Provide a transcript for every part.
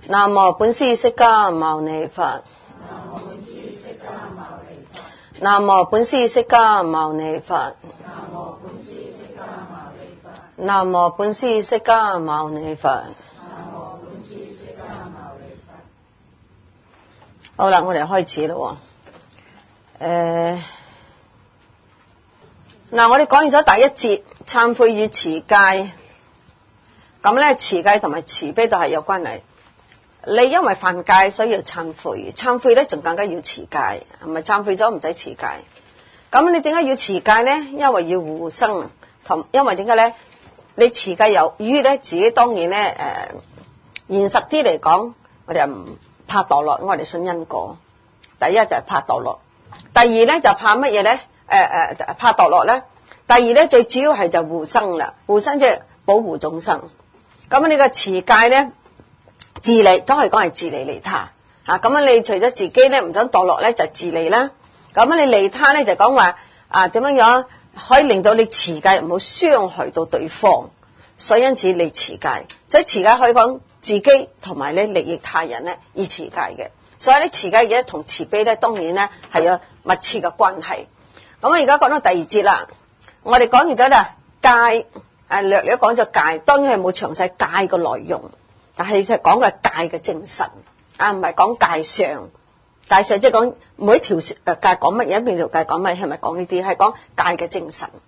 南無本師釋迦牟尼佛。南無本師釋迦牟尼佛。南無本師釋迦牟尼佛。好啦，我哋開始咯。嗱，我哋講完咗第一節懺悔與持戒，咁咧持戒同埋慈悲都係有關係。你因為犯戒所以要懺悔，懺悔咧仲更加要持戒，唔係懺悔咗唔使持戒。咁你點解要持戒咧？因為要護生，同因為點解咧？你持戒由於咧自己當然咧現實啲嚟講，我哋唔怕墮落，我哋信因果。第一就係怕墮落，第二咧就怕乜嘢咧？怕墮落咧。第二咧最主要係就護生啦，護生即係保護眾生。咁你個持戒咧，自利都可以講係自利利他嚇。咁你除咗自己咧唔想墮落咧，就自利啦。咁你利他咧就講話點樣樣可以令到你持戒唔好傷害到對方，所以因此你持戒，所以持戒可以講自己同埋咧利益他人咧而持戒嘅。所以咧持戒嘢同慈悲咧當然咧係有密切嘅關係。咁我而家講到第二節啦，我哋講完咗啦戒，略略講咗戒，當然係冇詳細戒嘅內容，但係就講嘅戒嘅精神唔係講戒相。戒相即係講每一條戒講乜嘢，邊條戒講乜嘢，係咪講呢啲？係講戒嘅精神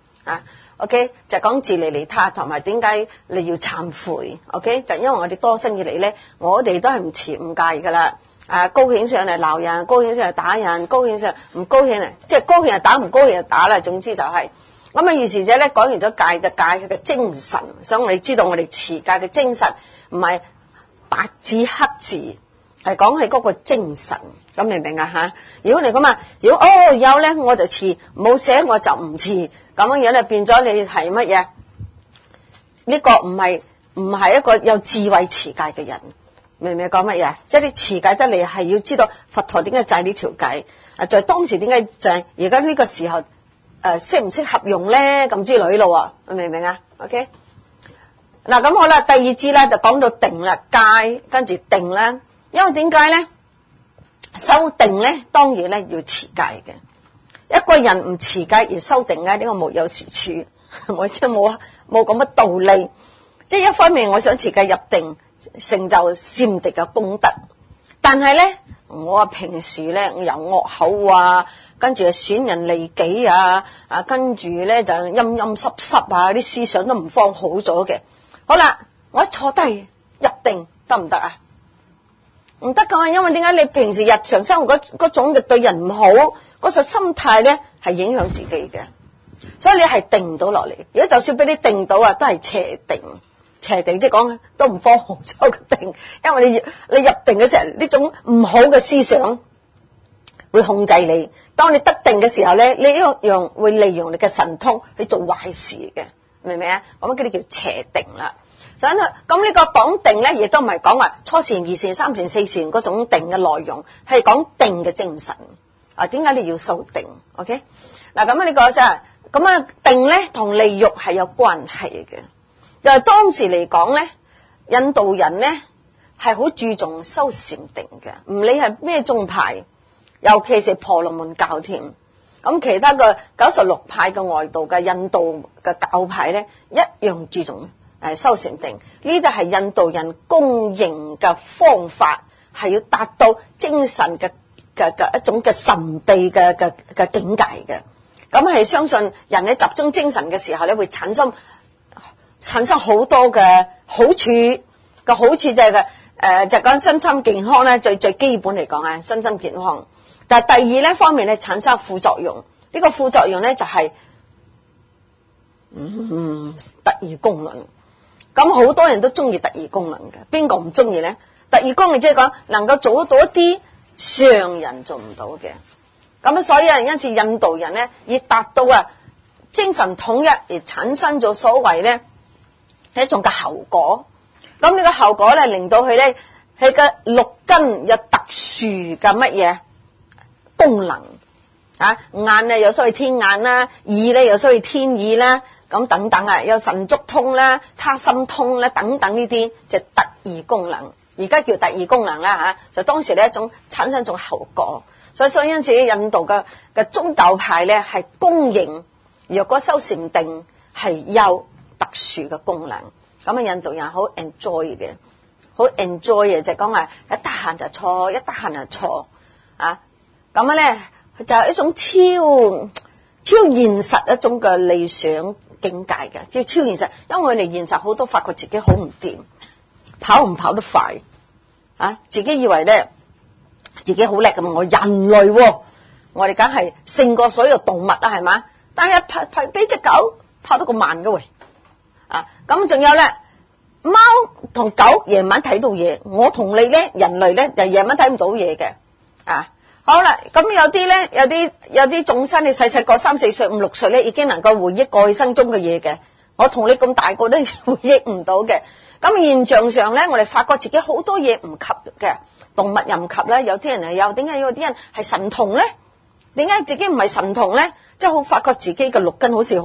OK， 就講自利利他，同埋點解你要懺悔 OK， 就因為我哋多生以嚟咧，我哋都係唔持五戒噶啦。高興上嚟鬧人，高興上嚟打人，高興上唔高興即係高興就打，唔高興就打啦。總之就係咁啊。於是者咧講完咗戒就戒佢嘅精神，所以我哋知道我哋持戒嘅精神唔係白紙黑字，係講係嗰個精神。咁明唔明啊？如果你咁如果有咧我就持，冇寫我就唔持，咁樣咧變咗你係乜嘢？呢個唔係一個有智慧持戒嘅人。明唔明講乜嘢？即係你持戒得嚟係要知道佛陀點解制呢條戒，在當時點解制，而家呢個時候適唔適合用咧咁之類咯。明唔明啊 ？OK， 嗱咁好啦，第二節咧就講到定啦，戒跟住定啦。因為點解咧？修定咧當然咧要持戒嘅。一個人唔持戒而修定咧，呢個沒有是處，我即係冇咁乜道理。即係一方面我想持戒入定，成就禪定嘅功德，但係咧我平時咧我有惡口跟住損人利己跟住咧就陰陰濕濕啲思想都唔放好咗嘅。好啦，我一坐低入定得唔得啊？唔得噶，因為點解？你平時日常生活嗰種嘅對人唔好嗰實心態咧係影響自己嘅，所以你係定唔到落嚟。如果就算俾你定到都係邪定。邪定即係講都唔放好咗個定，因為你入定嘅時候，呢種唔好嘅思想會控制你。當你得定嘅時候咧，你一樣會利用你嘅神通去做壞事嘅，明唔明啊？我哋叫邪定啦。咁呢個講定咧，亦都唔係講話初禪、二禪、三禪、四禪嗰種定嘅內容，係講定嘅精神。點解你要修定 ？OK， 嗱咁呢個咁定咧同利欲係有關係嘅。就係當時嚟講咧，印度人咧係好注重修禪定嘅，唔理係咩宗派，尤其是婆羅門教添。咁其他嘅96派嘅外道嘅印度嘅教派咧，一樣注重修禪定。呢啲係印度人公認嘅方法，係要達到精神嘅一種嘅神秘嘅境界嘅。咁係相信人喺集中精神嘅時候咧，會產生好多嘅好處。個好處就係就講身心健康咧，最基本嚟講身心健康。但係第二咧方面咧，產生副作用。呢個副作用咧就係特異功能。咁好多人都中意特異功能嘅，邊個唔中意咧？特異功能即係講能夠做得到一啲常人做唔到嘅。咁所以因此印度人咧，以達到精神統一而產生咗所謂咧一種嘅後果。咁呢個後果咧，令到佢咧佢嘅六根有特殊嘅乜嘢功能眼咧有所謂天眼啦，耳咧有所謂天耳啦，咁等等有神足通啦、他心通啦等等呢啲就特異功能，而而家叫第二功能啦吓，就當時呢一種產生一種後果，所以因此印度嘅宗教派咧係公認，若果修禪定係有特殊嘅功能，咁啊印度人好 enjoy 嘅，好 enjoy 嘅就講話一得閒就坐，一得閒就坐啊，咁樣咧就係一種超現實一種嘅理想境界嘅，即係超現實，因為我哋現實好多發覺自己好唔掂，跑唔跑得快啊，自己以為咧自己好叻咁，我人類我哋梗係勝過所有動物啦，係嘛？但係拍俾隻狗跑得咁慢嘅喂啊！咁仲有咧，貓同狗夜晚睇到嘢，我同你咧人類咧就夜晚睇唔到嘢嘅啊！好啦，咁有啲咧，有啲眾生，你細細個3、4歲、5、6歲咧，已經能夠回憶過去生中嘅嘢嘅。我同你咁大個都回憶唔到嘅。咁現象上咧，我哋發覺自己好多嘢唔及嘅，動物又唔及咧。有啲人係有，點解有啲人係神童咧？點解自己唔係神童咧？即係好發覺自己嘅六根好似好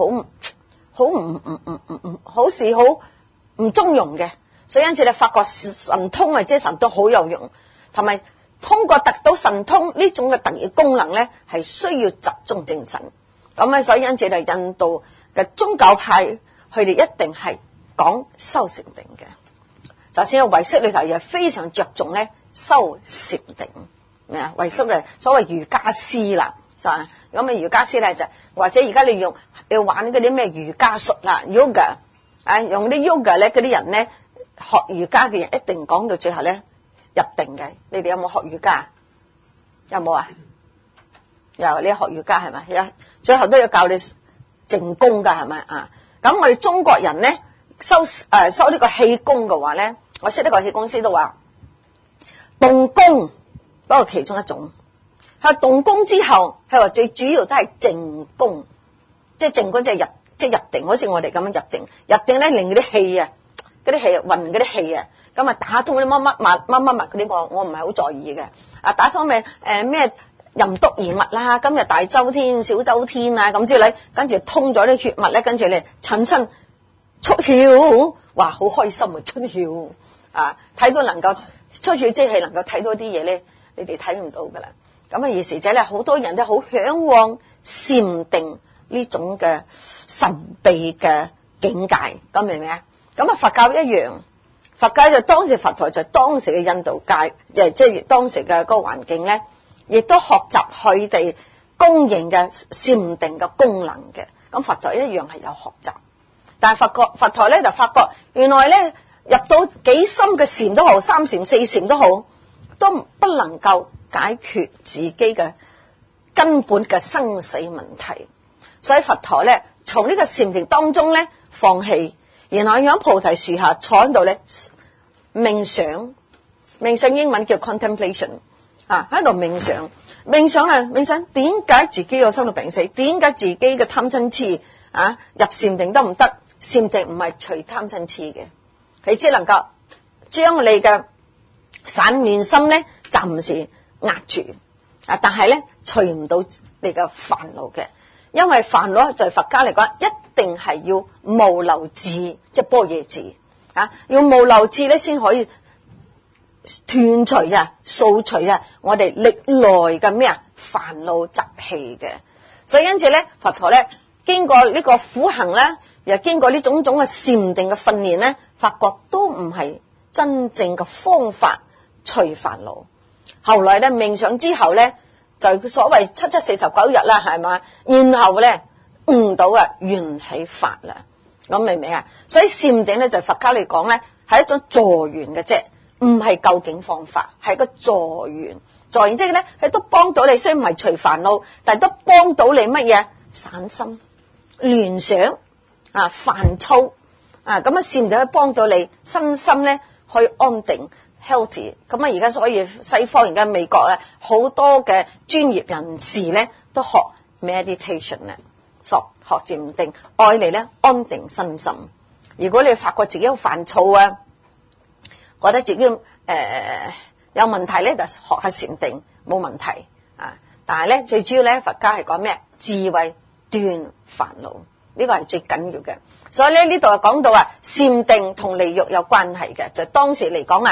似好唔中庸嘅。所以因此你發覺神通啊，即係神都好有用，同埋通過得到神通呢種嘅特異功能咧，係需要集中精神。咁咧，所以因此就印度嘅宗教派，佢哋一定係講修禪定嘅。就算喺唯識裏頭，又非常着重咧修禪定。咩啊？唯識嘅所謂瑜伽師啦，係嘛？咁啊瑜伽師咧就或者而家你要玩嗰啲咩瑜伽術啦 ，yoga 啊，用啲 yoga 咧嗰啲人咧學瑜伽嘅人一定講到最後咧入定嘅。你哋有冇學瑜伽？有冇啊？有，你學瑜伽係咪？有，最後都要教你靜功噶係咪啊？咁我哋中國人咧修呢個氣功嘅話咧，我識得個氣功師都話動功。不過其中一種，係動功之後，係話最主要都係靜功，即係靜功即係入定，好似我哋咁樣入定。入定咧令嗰啲氣啊，運嗰啲氣啊，咁啊打通啲乜嗰啲，我唔係好在意嘅。啊打通咩任督二脈啦，今日大周天、小周天啊咁之類，跟住通咗啲血脈咧，跟住你產生出竅，哇好開心啊出竅啊，睇到能夠出竅即係能夠睇到啲嘢咧。你哋睇唔到噶啦，咁啊，而時者咧，好多人都好向往禪定呢種嘅神秘嘅境界，咁明唔明啊？咁啊，佛教一樣，佛教就當時佛陀就當時嘅印度界，即係當時嘅嗰個環境咧，亦都學習佢哋公認嘅禪定嘅功能嘅。咁佛陀一樣係有學習，但係佛陀咧就發覺，原來咧入到幾深嘅禪都好，3禪4禪都好。都不能夠解決自己嘅根本嘅生死問題，所以佛陀咧從呢個禪定當中咧放棄，然後喺菩提樹下坐喺度咧冥想英文叫 contemplation 啊，喺度冥想點解自己有生老病死，點解自己嘅貪嗔癡啊入禪定得唔得？禪定唔係除貪嗔癡嘅，佢只能夠將你嘅散亂心咧暫時壓住啊，但係咧除唔到你嘅煩惱嘅，因為煩惱在佛家嚟講一定係要無漏智，即係般若智啊，要無漏智咧先可以斷除掃除我哋歷來嘅咩煩惱習氣嘅。所以因此咧佛陀咧經過呢個苦行咧，又經過呢種種嘅禪定嘅訓練咧，發覺都唔係真正嘅方法除煩惱。後來咧冥想之後咧，就所謂7749日啦，係嘛？然後咧悟到緣起法啦，咁明唔明啊？所以禪定咧就佛家嚟講咧係一種助緣嘅啫，唔係究竟方法，係個助緣。助緣即係咧，佢都幫到你，雖然唔係除煩惱，但係都幫到你乜嘢？散心、聯想啊、煩躁啊，咁禪就可以幫到你身心咧去安定。healthy 咁啊！而家所以西方而家美國咧好多嘅專業人士咧都學 meditation 咧，學禪定，愛嚟咧安定身心。如果你發覺自己好煩躁啊，覺得自己有問題咧，就學下禪定冇問題啊。但係咧最主要咧，佛家係講咩？智慧斷煩惱，呢個係最緊要嘅。所以咧呢度講到禪定同利欲有關係嘅，就當時嚟講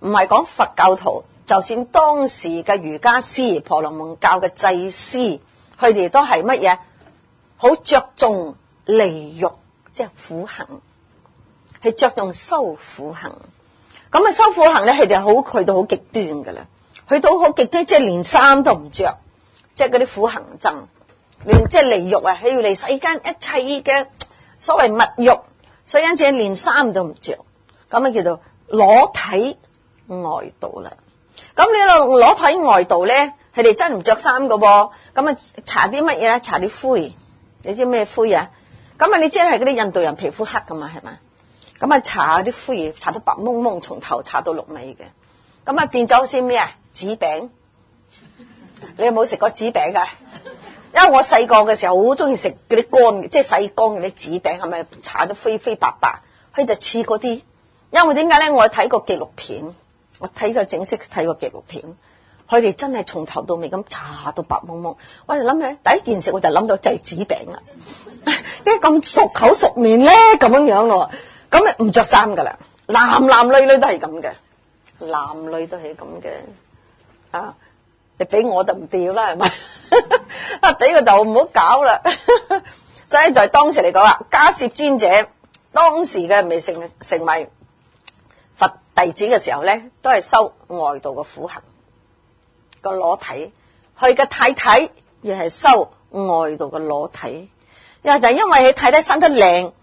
唔係講佛教徒，就算當時嘅瑜伽師、婆羅門教嘅祭司，佢哋都係乜嘢？好着重離欲，即係苦行，係着重修苦行。咁啊，修苦行咧，佢哋去到好極端噶啦，去到好極端，即係連衫都唔着，即係嗰啲苦行僧，連即係離欲啊，係要離世間一切嘅所謂物欲，所以因此連衫都唔着，咁啊叫做裸體外道啦。咁你裸體外道咧，佢哋真唔着衫噶噃，咁啊搽啲乜嘢咧？搽啲灰，你知咩灰啊？咁啊，你知係嗰啲印度人皮膚黑噶嘛，係嘛？咁啊搽啲灰，搽到白蒙蒙，從頭搽到落尾嘅，咁啊變咗好似咩啊？紙餅，你有冇食過紙餅噶？因為我細個嘅時候好中意食嗰啲乾嘅，即係洗乾嗰啲紙餅，係咪搽到灰灰白白？佢就似嗰啲。因為點解咧？我睇過紀錄片，我睇咗正式睇過紀錄片，佢哋真係從頭到尾咁搽到白蒙蒙。我就諗起第一件事，我就諗到就係紙餅啦。點解咁熟口熟面咧？咁樣咯，咁啊唔着衫噶啦，男女都係咁嘅，男女都係咁嘅啊！你俾我就唔掉啦，係咪？啊，俾個就唔好搞啦。所以在當時嚟講啊，迦葉尊者當時嘅未成為佛弟子嘅時候咧，都係修外道嘅苦行，個裸體，佢嘅太太亦係修外道嘅裸體，又就係因為佢太太生得靚，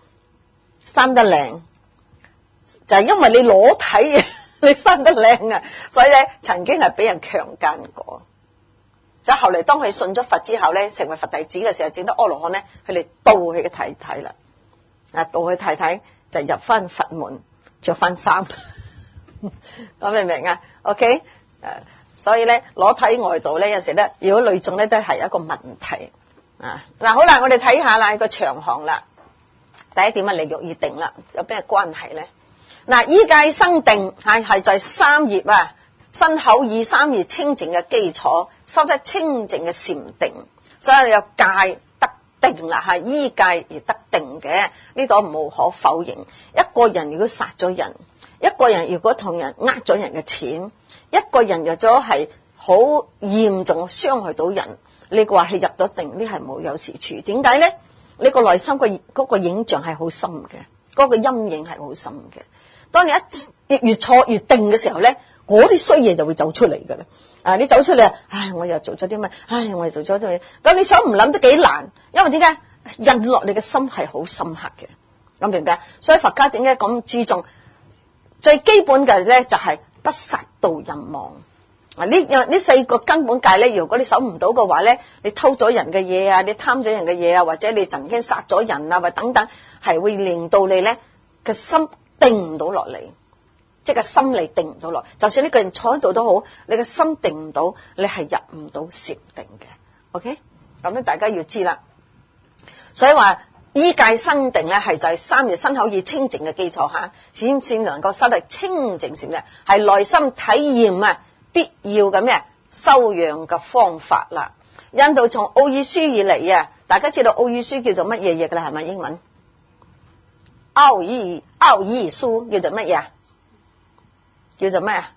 就係因為你裸體你生得靚啊，所以咧曾經係俾人強姦過。就後嚟當佢信咗佛之後咧，成為佛弟子嘅時候，證得阿羅漢咧，佢哋盜佢嘅太太啦，啊盜佢太太就入翻佛門，着翻衫，咁明唔明啊 ？OK， 所以咧裸體外道咧有時咧，如果女眾咧都係一個問題啊。嗱好啦，我哋睇下啦個長行啦，第一點啊，離欲已定啦，有咩關係咧？嗱，依戒生定係在三業啊。身口意三業清淨嘅基礎，修得清淨嘅禪定，所以有戒得定啦，係依戒而得定嘅，呢度無可否認。一個人如果殺咗人，一個人如果同人呃咗人嘅錢，一個人若咗係好嚴重傷害到人，你話係入咗定，呢係冇有是處。點解咧？你個內心嗰個影像係好深嘅，嗰個陰影係好深嘅。當你越錯越定嘅時候咧，嗰啲衰嘢就會走出嚟噶啦！啊，你走出嚟，唉，我又做咗啲乜？唉，我又做咗啲乜？咁你想唔諗都幾難，因為點解印落你嘅心係好深刻嘅，咁明唔明啊？所以佛家點解咁注重最基本嘅咧，就係不殺盜淫妄啊！呢四個根本戒咧，如果你守唔到嘅話咧，你偷咗人嘅嘢啊，你貪咗人嘅嘢啊，或者你曾經殺咗人啊，或等等，係會令到你咧嘅心定唔到落嚟。即係心理定唔到落，就算呢個人坐喺度都好，你個心定唔到，你係入唔到禪定嘅。OK， 咁咧大家要知啦。所以話依戒生定咧，係就係三業身口意清淨嘅基礎吓，先至能夠修得清淨禪定，係內心體驗啊必要嘅咩修養嘅方法啦。印度從奧義書以嚟啊，大家知道奧義書叫做乜嘢嘢噶啦？係咪英文？奧義書叫做乜嘢？叫做咩啊？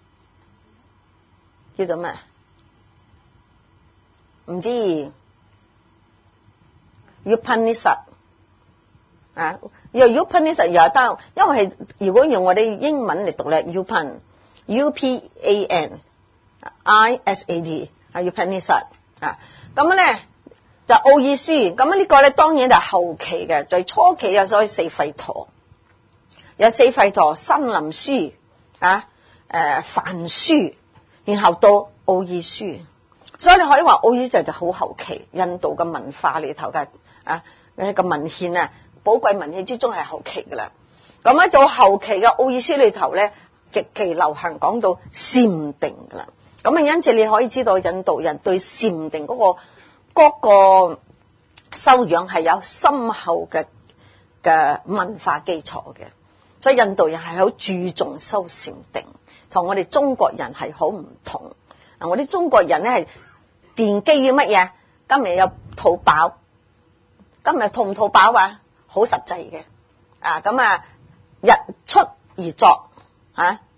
叫做咩？唔知 Upanishad 啊，又 Upanishad 又得，因為係如果用我哋英文嚟讀咧 Upan ISAD 啊 Upanishad 啊，咁咧就奧義書，咁呢個咧當然就係後期嘅，最初期有所謂四吠陀，有四吠陀、森林書。梵書，然後到奧義書，所以你可以話奧義就好後期，印度嘅文化裏頭嘅個文獻啊，寶貴文獻之中係後期噶啦。咁咧做後期嘅奧義書裏頭咧，極其流行講到禪定噶啦。咁啊，因此你可以知道印度人對禪定嗰個修養係有深厚嘅文化基礎嘅。所以印度人係好注重修禪定，同我哋中國人係好唔同。我哋中國人咧係奠基於乜嘢？今日有淘寶，今日淘唔淘寶啊？好實際嘅。咁日出而作，日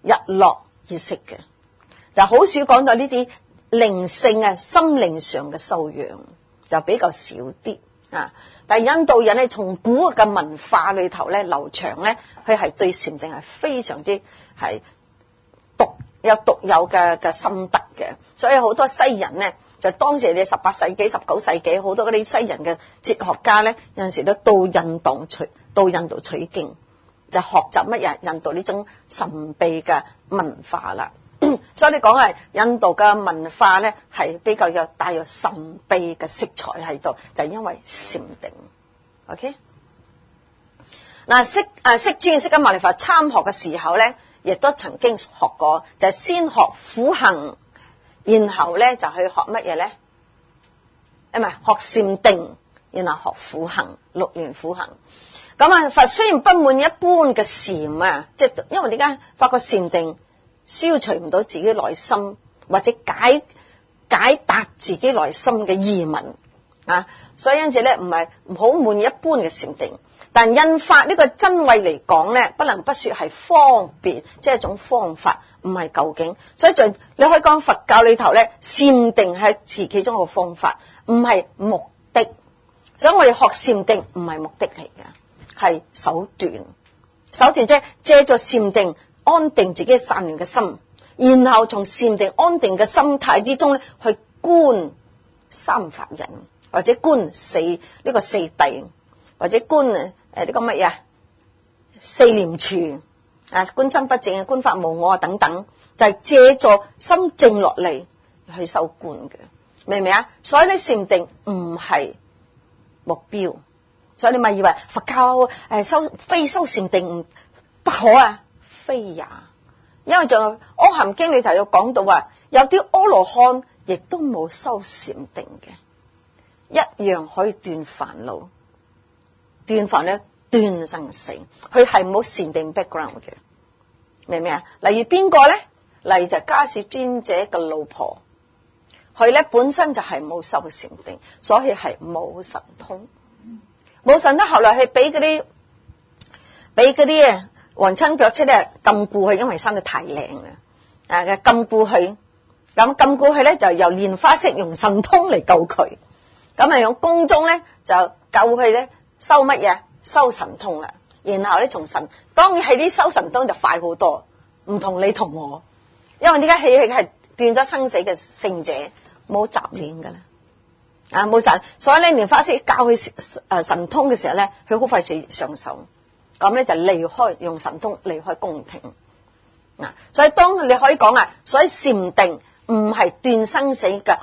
日落而息嘅，就好少講到呢啲靈性啊、心靈上嘅修養，就比較少啲啊。但係印度人咧，從古嘅文化裏頭咧流長咧，佢係對禪定係非常之係有獨有嘅心得嘅，所以好多西人咧，就當時嘅18世紀、19世紀，好多嗰啲西人嘅哲學家咧，有陣時都到印度取經，就學習乜嘢印度呢種神秘嘅文化啦。所以你講係印度嘅文化咧，係比較帶有神秘嘅色彩喺度，就係因為禪定。OK， 嗱，釋尊釋迦牟尼佛參學嘅時候咧，亦都曾經學過，就係先學苦行，然後咧就去學乜嘢咧？唔係學禪定，然後學苦行，6年苦行。咁啊，佛雖然不滿一般嘅禪啊，即係因為點解發覺禪定消除唔到自己內心，或者解答自己內心嘅疑問啊，所以因此咧唔係好滿一般嘅禪定。但印發呢個真慧嚟講咧，不能不說係方便，即係一種方法，唔係究竟。所以你可以講佛教裏頭咧，禪定係其中一個方法，唔係目的。所以我哋學禪定唔係目的嚟嘅，係手段。手段即係借助禪定安定自己散亂嘅心，然後從禪定安定嘅心態之中咧，去觀三法忍，或者觀四諦，或者觀呢個乜嘢四念處啊，觀身不淨啊，觀法無我啊等等，就係借助心靜落嚟去修觀嘅，明唔明啊？所以呢禪定唔係目標，所以你咪以為佛教非修禪定不可啊？非也，因為就《阿含經》裏頭有講到啊，有啲阿羅漢亦都冇修禪定嘅，一樣可以斷煩惱。斷煩咧，斷生死，佢係冇禪定 background 嘅，明唔明啊？例如邊個咧？例如就迦葉尊者嘅老婆，佢咧本身就係冇修禪定，所以係冇神通。冇神通，後來係俾嗰啲皇親國戚咧禁錮佢，因為生得太靚啦，禁錮佢。咁禁錮佢咧就由蓮花色用神通嚟救佢，咁啊用宮中咧就救佢咧。修乜嘢？修神通啦，然後咧從神，當然係啲修神通就快好多，唔同你同我，因為點解佢係斷咗生死嘅聖者，冇雜念噶啦，冇神，所以咧蓮花色教佢神通嘅時候咧，佢好快就上手，咁咧就離開用神通離開宮廷，所以當你可以講啊，所以禪定唔係斷生死嘅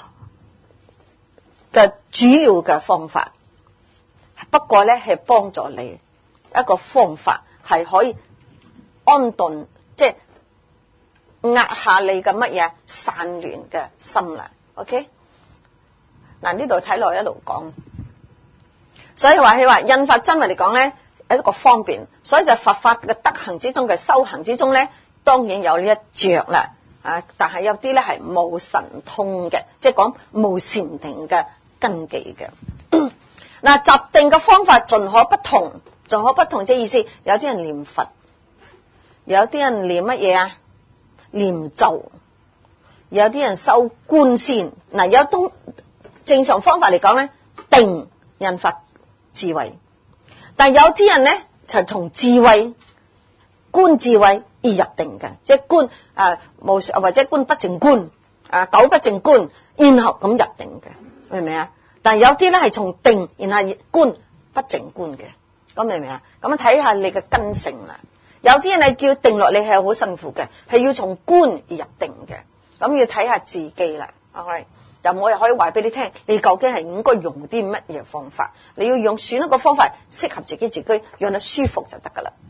主要嘅方法。不過咧係幫助你一個方法，係可以安頓，即係壓下你嘅乜嘢散亂嘅心啦。OK， 嗱呢度睇落一路講，所以佢話印發真慧嚟講咧係一個方便，所以就佛法嘅德行之中嘅修行之中咧，當然有呢一着啦。但係有啲咧係冇神通嘅，即係講冇禪定嘅根基嘅。嗱，集定嘅方法盡可不同，即係意思，有啲人念佛，有啲人念乜嘢啊？念咒，有啲人修觀先。嗱，有種正常方法嚟講咧，定印發智慧，但有啲人咧就從智慧觀智慧而入定嘅，即係觀無或者觀不淨觀九不淨觀，然後咁入定嘅，明唔明啊？但係有啲咧係從定，然後觀不淨觀嘅，咁明唔明啊？咁睇下你嘅根性啦。有啲人係叫定落嚟係好辛苦嘅，係要從觀而入定嘅，咁要睇下自己啦。OK， 就我又可以話俾你聽，你究竟係應該用啲乜嘢方法？你要選一個方法適合自己，讓得舒服就得噶啦。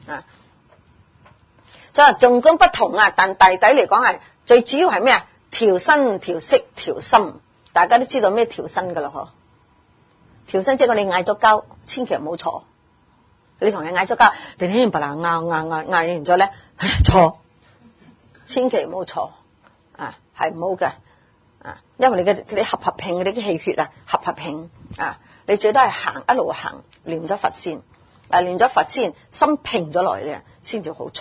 所以重中不同啊，但大抵嚟講係最主要係咩啊？調身、調色、調心。大家都知道咩調身噶啦，嗬？調身即係我哋嗌咗交，千祈唔好坐。你同人嗌咗交，你聽白啦，嗌完咗咧，坐，千祈唔好坐，係唔好嘅，因為你合拼你啲氣血合拼，你最多係行一路行，練咗佛先，練咗佛先，心平咗落嚟咧，先至好坐。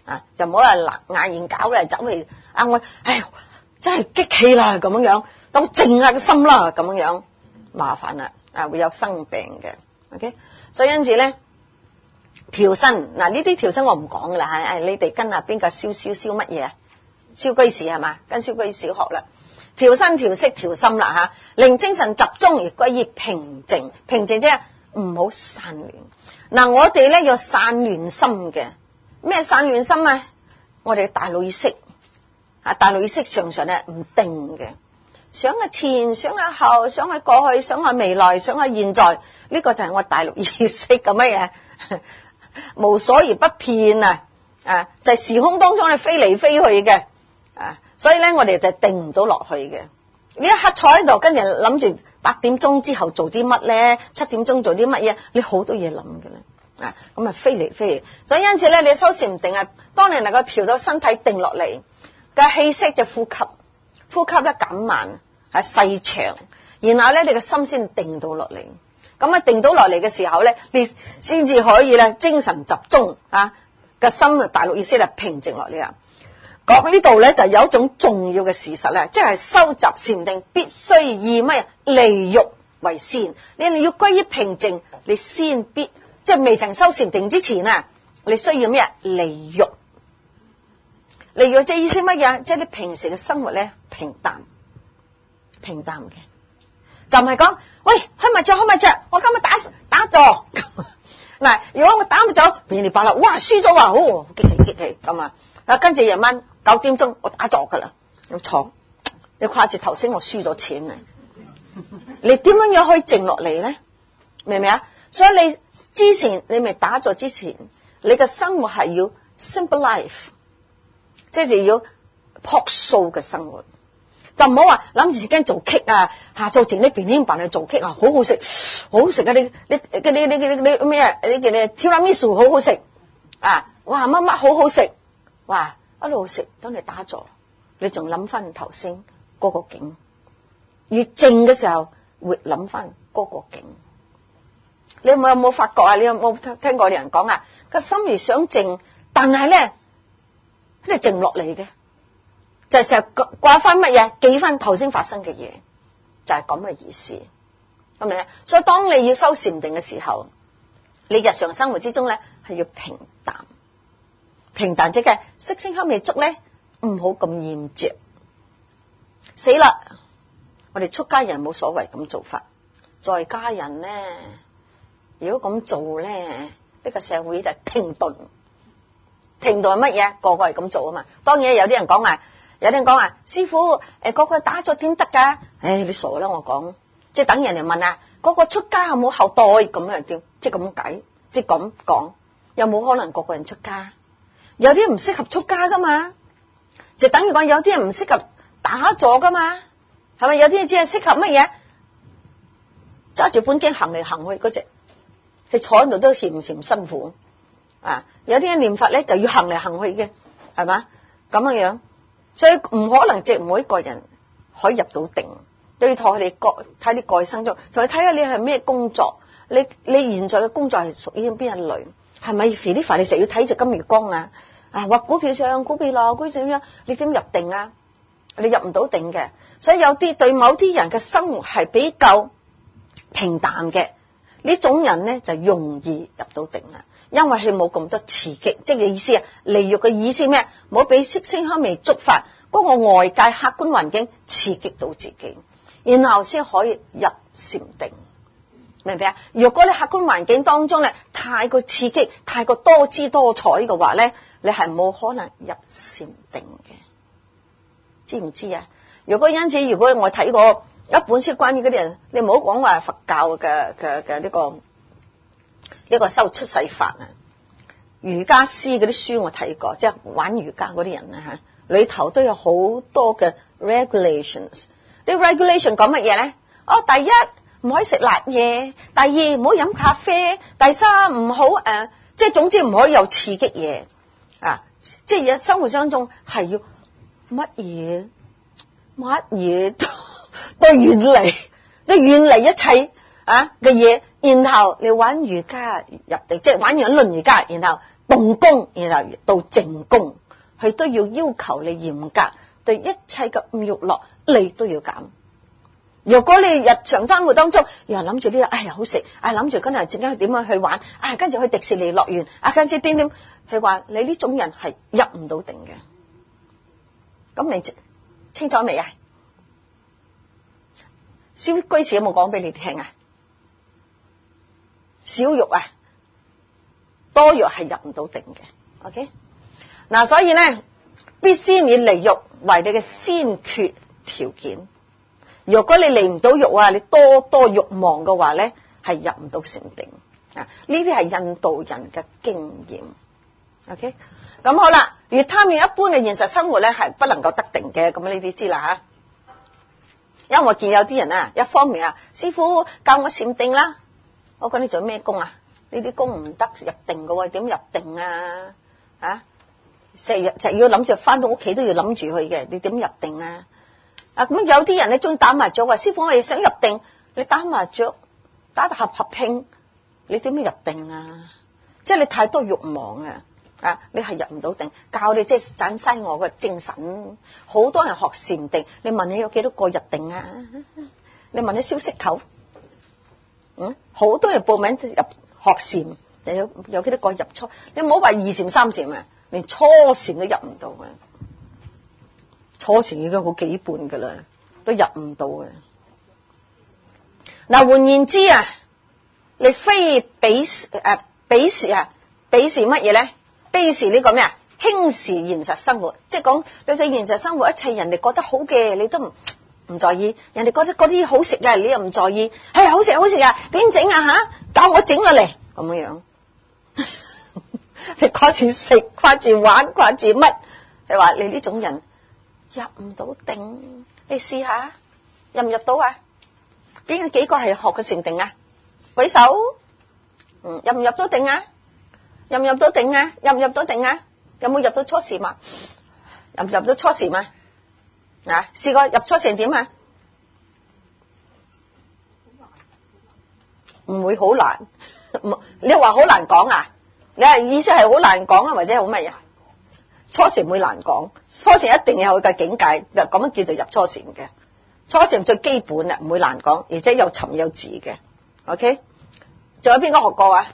就唔好話嗌言搞嚟走去我真係激氣啦咁樣，等靜下個心啦咁樣，麻煩啦會有生病嘅。OK， 所以因此咧調身呢啲調身我唔講噶啦你哋跟邊個燒乜嘢啊？燒居士係嘛？跟燒居士學啦。調身調息調心啦令精神集中而歸於平靜。平靜即係唔好散亂。我哋咧有散亂心嘅。咩散亂心啊？我哋嘅大腦意識大腦意識常常咧唔定嘅，想下前，想下後，想下過去，想下未來，想下現在，呢個就係我大腦意識咁乜嘢，無所而不遍就係時空當中咧飛嚟飛去嘅所以咧我哋就定唔到落去嘅。呢一刻坐喺度，跟住諗住8點鐘之後做啲乜咧，7點鐘做啲乜嘢，你好多嘢諗嘅啦咁飛嚟飛去。所以因此咧，你收視唔定當你能夠調到身體定落嚟嘅氣息，就呼吸咧減慢細長，然後咧你個心先定到落嚟。咁定到落嚟嘅時候咧，你先至可以咧精神集中個心大陸意識平靜落嚟啦。講呢度咧就有一種重要嘅事實咧，即係收集禪定必須以乜離欲為先。你要歸於平靜，你先必即係未曾收禪定之前你需要咩離欲。離欲即係意思乜嘢？即係你平時嘅生活咧平淡嘅，就唔係講喂開麻雀，我今日打咗如果我打唔走，俾你白啦，哇輸咗好激氣咁跟住夜晚9點鐘我打咗噶啦，咁錯，你掛住頭先我輸咗錢你點樣可以靜落嚟咧？明唔明啊？所以你之前你未打咗之前，你嘅生活係要 simple life， 即係要樸素嘅生活，就唔好話諗住自己做 cake 下晝前呢邊添辦去做 cake 好好食你咩你tiramisu好好食哇乜好好食，哇一路食，當你打咗，你仲諗翻頭先嗰個景，越靜嘅時候會諗翻嗰個景。你有冇發覺你有冇聽過啲人講個心如想靜，但係咧佢哋靜落嚟嘅，就係成日掛翻乜嘢，記翻頭先發生嘅嘢，就係咁嘅意思，係咪？所以當你要修禪定嘅時候，你日常生活之中咧係要平淡即係色聲香味觸咧唔好咁厭著。死啦！我哋出家人冇所謂咁做法，在家人咧如果咁做咧，呢個社會就停頓係乜嘢？個個係咁做嘛。當然有啲人講師父個個打咗點得噶？你傻啦！我講即係等人哋問個個出家有冇後代咁樣，即係咁解，即係咁講，有冇可能個個人出家？有啲唔適合出家噶嘛，就等於講有啲人唔適合打坐噶嘛，係咪？有啲人只係適合乜嘢？揸住本經行嚟行去嗰隻，佢坐喺度都嫌辛苦有啲人念佛咧就要行嚟行去嘅，係嘛咁樣，所以唔可能即係每一個人可以入到定，都要睇你過去生中，同佢睇下你係咩工作，你現在嘅工作係屬於邊一類。係咪肥啲凡你成日要睇隻金魚缸或股票上股票落股票咁樣，你點入定你入唔到定嘅。所以有啲對某啲人嘅生活係比較平淡嘅，呢種人咧就容易入到定啦，因為佢冇咁多刺激。即係意思離欲嘅意思咩？冇俾色聲香味觸法嗰個外界客觀環境刺激到自己，然後先可以入禪定。明唔明啊？如果你客觀環境當中咧太過刺激、太過多姿多彩嘅話咧，你係冇可能入禪定嘅，知唔知啊？如果我睇過一本書關於嗰啲人，你唔好講話佛教嘅呢個修出世法瑜伽師嗰啲書我睇過，即係玩瑜伽嗰啲人裏頭都有好多嘅 regulations。呢 regulation 講乜嘢咧？第一，唔可以食辣嘢，第二唔好飲咖啡，第三唔好即係總之唔可以有刺激嘢即係生活當中係要乜嘢都遠離一切嘅嘢，然後你玩瑜伽入定，即係玩完一輪瑜伽，然後動工，然後到靜工，佢都要求你嚴格，對一切嘅五欲樂你都要減。如果你日常生活當中又諗住呢個，哎呀好食，諗住今日陣間點樣去玩，跟住去迪士尼樂園，跟住點，佢話你呢種人係入唔到定嘅。咁你清楚未啊？小居士有冇講俾你聽啊？少欲啊，多欲係入唔到定嘅。OK， 嗱，所以咧必先以離欲為你嘅先決條件。如果你離唔到欲啊，你多欲望嘅話咧，係入唔到禪定啊。呢啲係印度人嘅經驗。OK， 咁好啦，如貪戀一般嘅現實生活咧，係不能夠得定嘅。咁呢啲知啦吓。因為我見有啲人啊，一方面啊，師父教我禪定啦，我講你做咩工啊？呢啲工唔得入定嘅喎，點入定啊？成日要諗住翻到屋企都要諗住佢嘅，你點入定啊？咁有啲人咧中意打麻雀，話師父我哋想入定，你打麻雀打得合拼，你點樣入定啊？即係你太多欲望啊！你係入唔到定，教你即係盞嘥我嘅精神。好多人學禪定，你問你有幾多個入定啊？你問你消息球，好多人報名入學禪，有幾多個入初？你唔好話二禪三禪啊，連初禪都入唔到啊！初禪已經好幾半噶啦，都入唔到啊！嗱，換言之啊，你非鄙視乜嘢咧？卑視呢個咩啊？輕視現實生活，即係講你喺現實生活，一切人哋覺得好嘅，你都唔在意；人哋覺得嗰啲好食嘅，你又唔在意。係好食啊，點整啊吓？教我整落嚟咁樣。你掛住食，掛住玩，掛住乜？你話你呢種人入唔到定，你試下入唔入到啊？邊個幾個係學嘅禪定啊？舉手。入唔入到定啊？入唔入到定啊？入唔入到定啊？有冇入到初禪啊？入唔入到初禪啊？試過入初禪點啊？唔會好難。你話好難講啊？你係意思係好難講啊，或者係好乜嘢？初禪會難講，初禪一定有個境界，就咁樣叫做入初禪嘅。初禪最基本啦，唔會難講，而且有沉有字嘅。OK， 仲有邊個學過啊？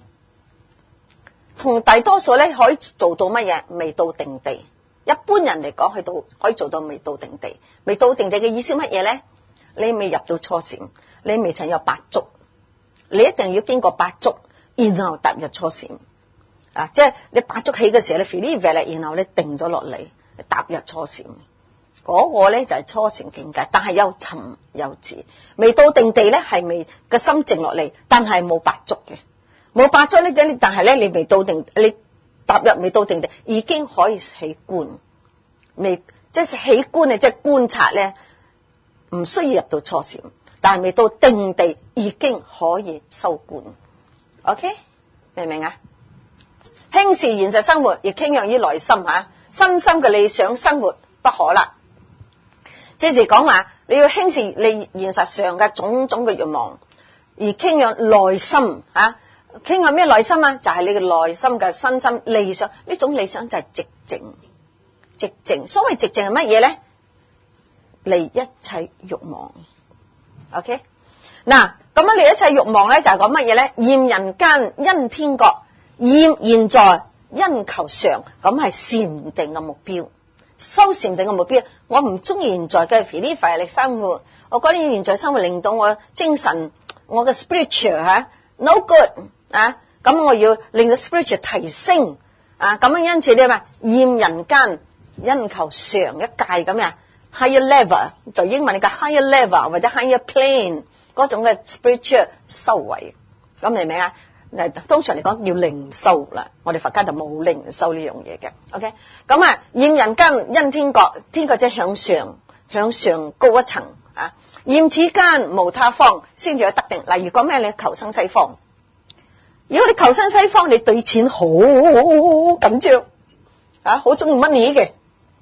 同大多數咧可以做到乜嘢？未到定地。一般人嚟講，去到可以做到未到定地。未到定地嘅意思乜嘢咧？你未入到初禪，你未曾有八觸，你一定要經過八觸，然後踏入初禪。即係你八觸起嘅時候，你 feel 然後你定咗落嚟，踏入初禪。嗰個咧就係初禪境界，但係有沉有字。未到定地咧係未個心靜落嚟，但係冇八觸嘅。冇八觸呢，但係咧你未到定，你踏入未到定地，已經可以起觀，即係起觀啊，即係觀察咧，唔需要入到初禪，但係未到定地已經可以修觀。OK， 明唔明啊？輕視現實生活，亦傾向於內心身心嘅理想生活不可啦。即係講話你要輕視你現實上嘅種種嘅欲望，而傾向內心傾向咩內心啊？就係你嘅內心嘅身心理想，呢種理想就係寂靜。寂靜，所謂寂靜係乜嘢咧？離一切欲望。OK， 嗱，咁樣離一切欲望咧就係講乜嘢咧？厭人間因天國，厭現在因求常，咁係禪定嘅目標。修禪定嘅目標，我唔中意現在嘅肥啲快力生活，我覺得現在生活令到我精神，我嘅 spiritual no good。咁我要令到 spiritual 提升咁樣，因此你話厭人間因求常一界咁樣 higher level， 就英文你嘅 higher level 或者 higher plane 嗰種嘅 spiritual 修為，咁明唔明啊？通常嚟講要靈修啦，我哋佛家就冇靈修呢樣嘢嘅。OK， 咁厭人間因天國，天國即係向上高一層厭此間無他方，先至有得定。例如講咩？你求生西方。如果你求生西方，你對錢好緊張好中意 money 嘅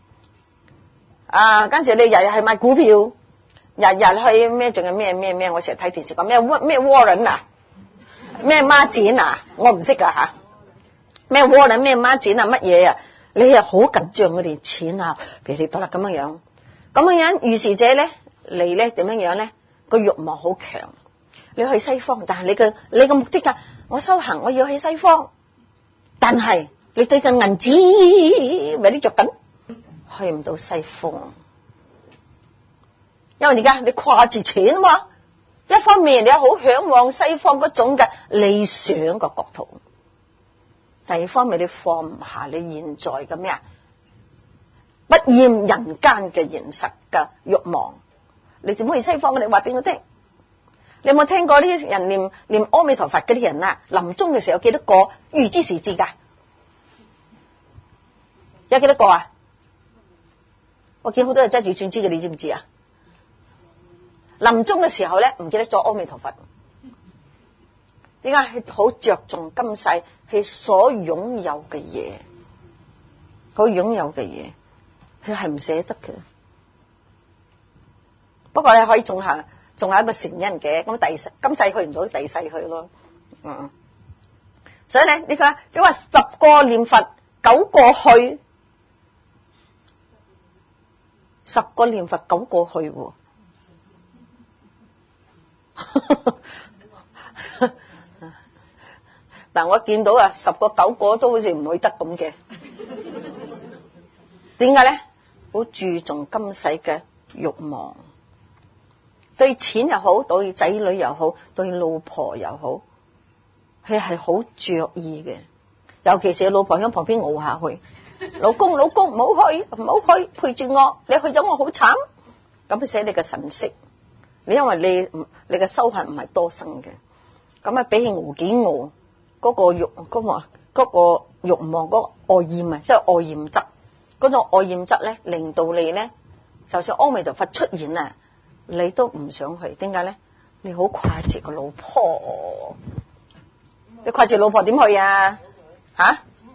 跟住你日日去買股票，日日去咩？仲有咩？我成日睇電視講咩 Warren 咩孖展我唔識噶咩窩輪咩孖展啊乜嘢啊，你係好緊張嗰啲錢啊，噼里啪啦咁樣預示者咧，你咧點樣咧？個慾望好強，你去西方，但係你個目的㗎，我修行我要去西方，但係你對個銀紙咪你着緊，去唔到西方，因為而家你掛住錢啊嘛。一方面你好向往西方嗰種嘅理想嘅國土，第二方面你放唔下你現在嘅咩啊？不厭人間嘅現實嘅慾望，你點去西方？你話俾我聽，你有冇聽過呢啲人念阿彌陀佛嗰啲人啊？臨終嘅時候有幾多個預知時至㗎？有幾多個啊？我見好多人揸住轉珠嘅，你知唔知啊？臨終嘅時候咧，唔記得咗阿彌陀佛，點解？係好着重今世係所擁有嘅嘢，佢擁有嘅嘢，佢係唔捨得嘅。不過你可以仲係一個成因嘅，咁今世去唔到，第世去咯。所以咧，你話10個念佛9個去，10個念佛9個去喎。嗱，我見到啊，10個9個都好似唔去得咁嘅，點解咧？好注重今世嘅慾望，對錢又好，對仔女又好，對老婆又好，佢係好着意嘅。尤其是老婆喺旁邊熬下去，老公唔好去，陪住我，你去咗我好慘，咁寫你嘅神色。你因為你嘅修行唔係多生嘅，咁啊比起熬幾熬嗰個慾望嗰個愛厭啊，即係愛厭質，嗰種愛厭質咧，令到你咧，就算阿彌陀佛出現啊，你都唔想去。點解咧？你好掛住個老婆，你掛住老婆點去啊？吓？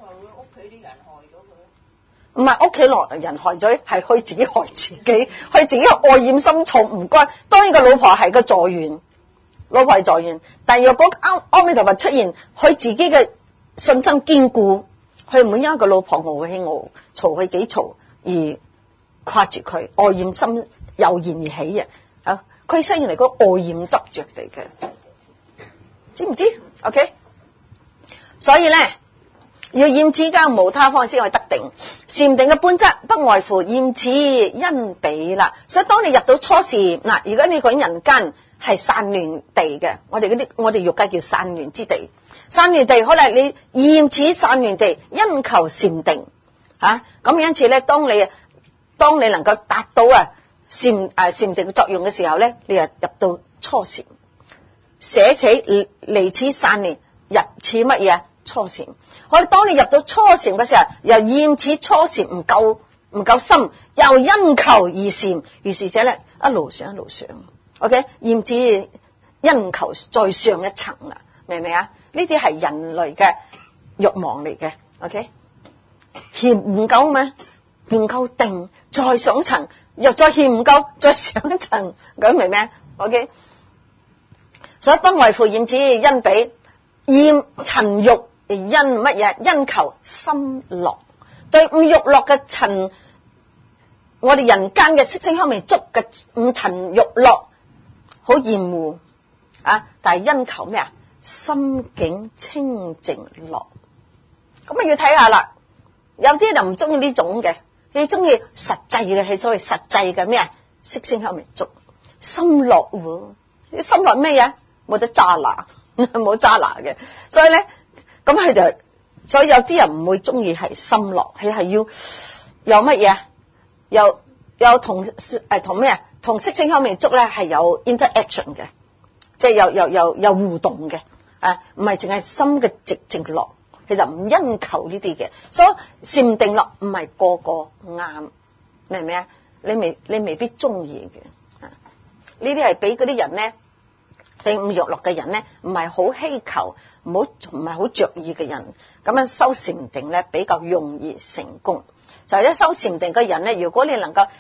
唔係屋企落人害咗，係佢自己害自己，佢自己愛厭心重唔該。當然個老婆係個助緣，老婆係助緣，但若果阿彌陀佛出現，佢自己嘅信心堅固，佢唔會因為個老婆傲氣嘈佢幾嘈而掛住佢，愛厭心油然而起啊！佢生出嚟個愛厭執着嚟嘅，知唔知 ？OK， 所以咧。要厭此間無他方先可以得定，禪定嘅本質不外乎厭此因彼啦。所以當你入到初禪嗱，如果你講人間係散亂地嘅，我哋欲界叫散亂之地，散亂地可能你厭此散亂地，因求禪定咁因此咧，當你能夠達到禪定嘅作用嘅時候咧，你就入到初禪，捨此離此散亂，入此乜嘢？初禪，我哋當你入到初禪嘅時候，又厭此初禪唔夠深，又因求而禪，於是者咧一路上 ，OK， 厭此因求再上一層啦，明唔明啊？呢啲係人類嘅慾望嚟嘅 ，OK， 嫌唔夠咩？唔夠定，再上一層，又再嫌唔夠，再上一層，咁明唔明 ？OK， 所以不外乎厭此因彼，厭塵欲。因乜嘢？因求心樂，對五欲樂嘅塵，我哋人間嘅色聲香味觸嘅五塵欲樂，好厭惡但係因求咩啊？心境清淨樂，咁要睇下啦。有啲人唔中意呢種嘅，你中意實際嘅，係所謂實際嘅咩啊？色聲香味觸，心樂喎，心樂咩嘢？冇得揸拿，冇揸拿嘅，所以咧。咁佢所以有啲人唔會中意係心樂，佢係要有乜嘢？有同咩啊？同色聲香味觸咧係有 interaction 嘅，即係有互動嘅，唔係淨係心嘅寂樂，其實唔因求呢啲嘅。所以禪定樂唔係個個啱，明唔明啊？你未必中意嘅，呢啲係俾嗰啲人咧。對五欲樂嘅人咧，唔係好希求，唔係好着意嘅人，咁樣修禪定咧比較容易成功。就係一修禪定嘅人咧，如果你能夠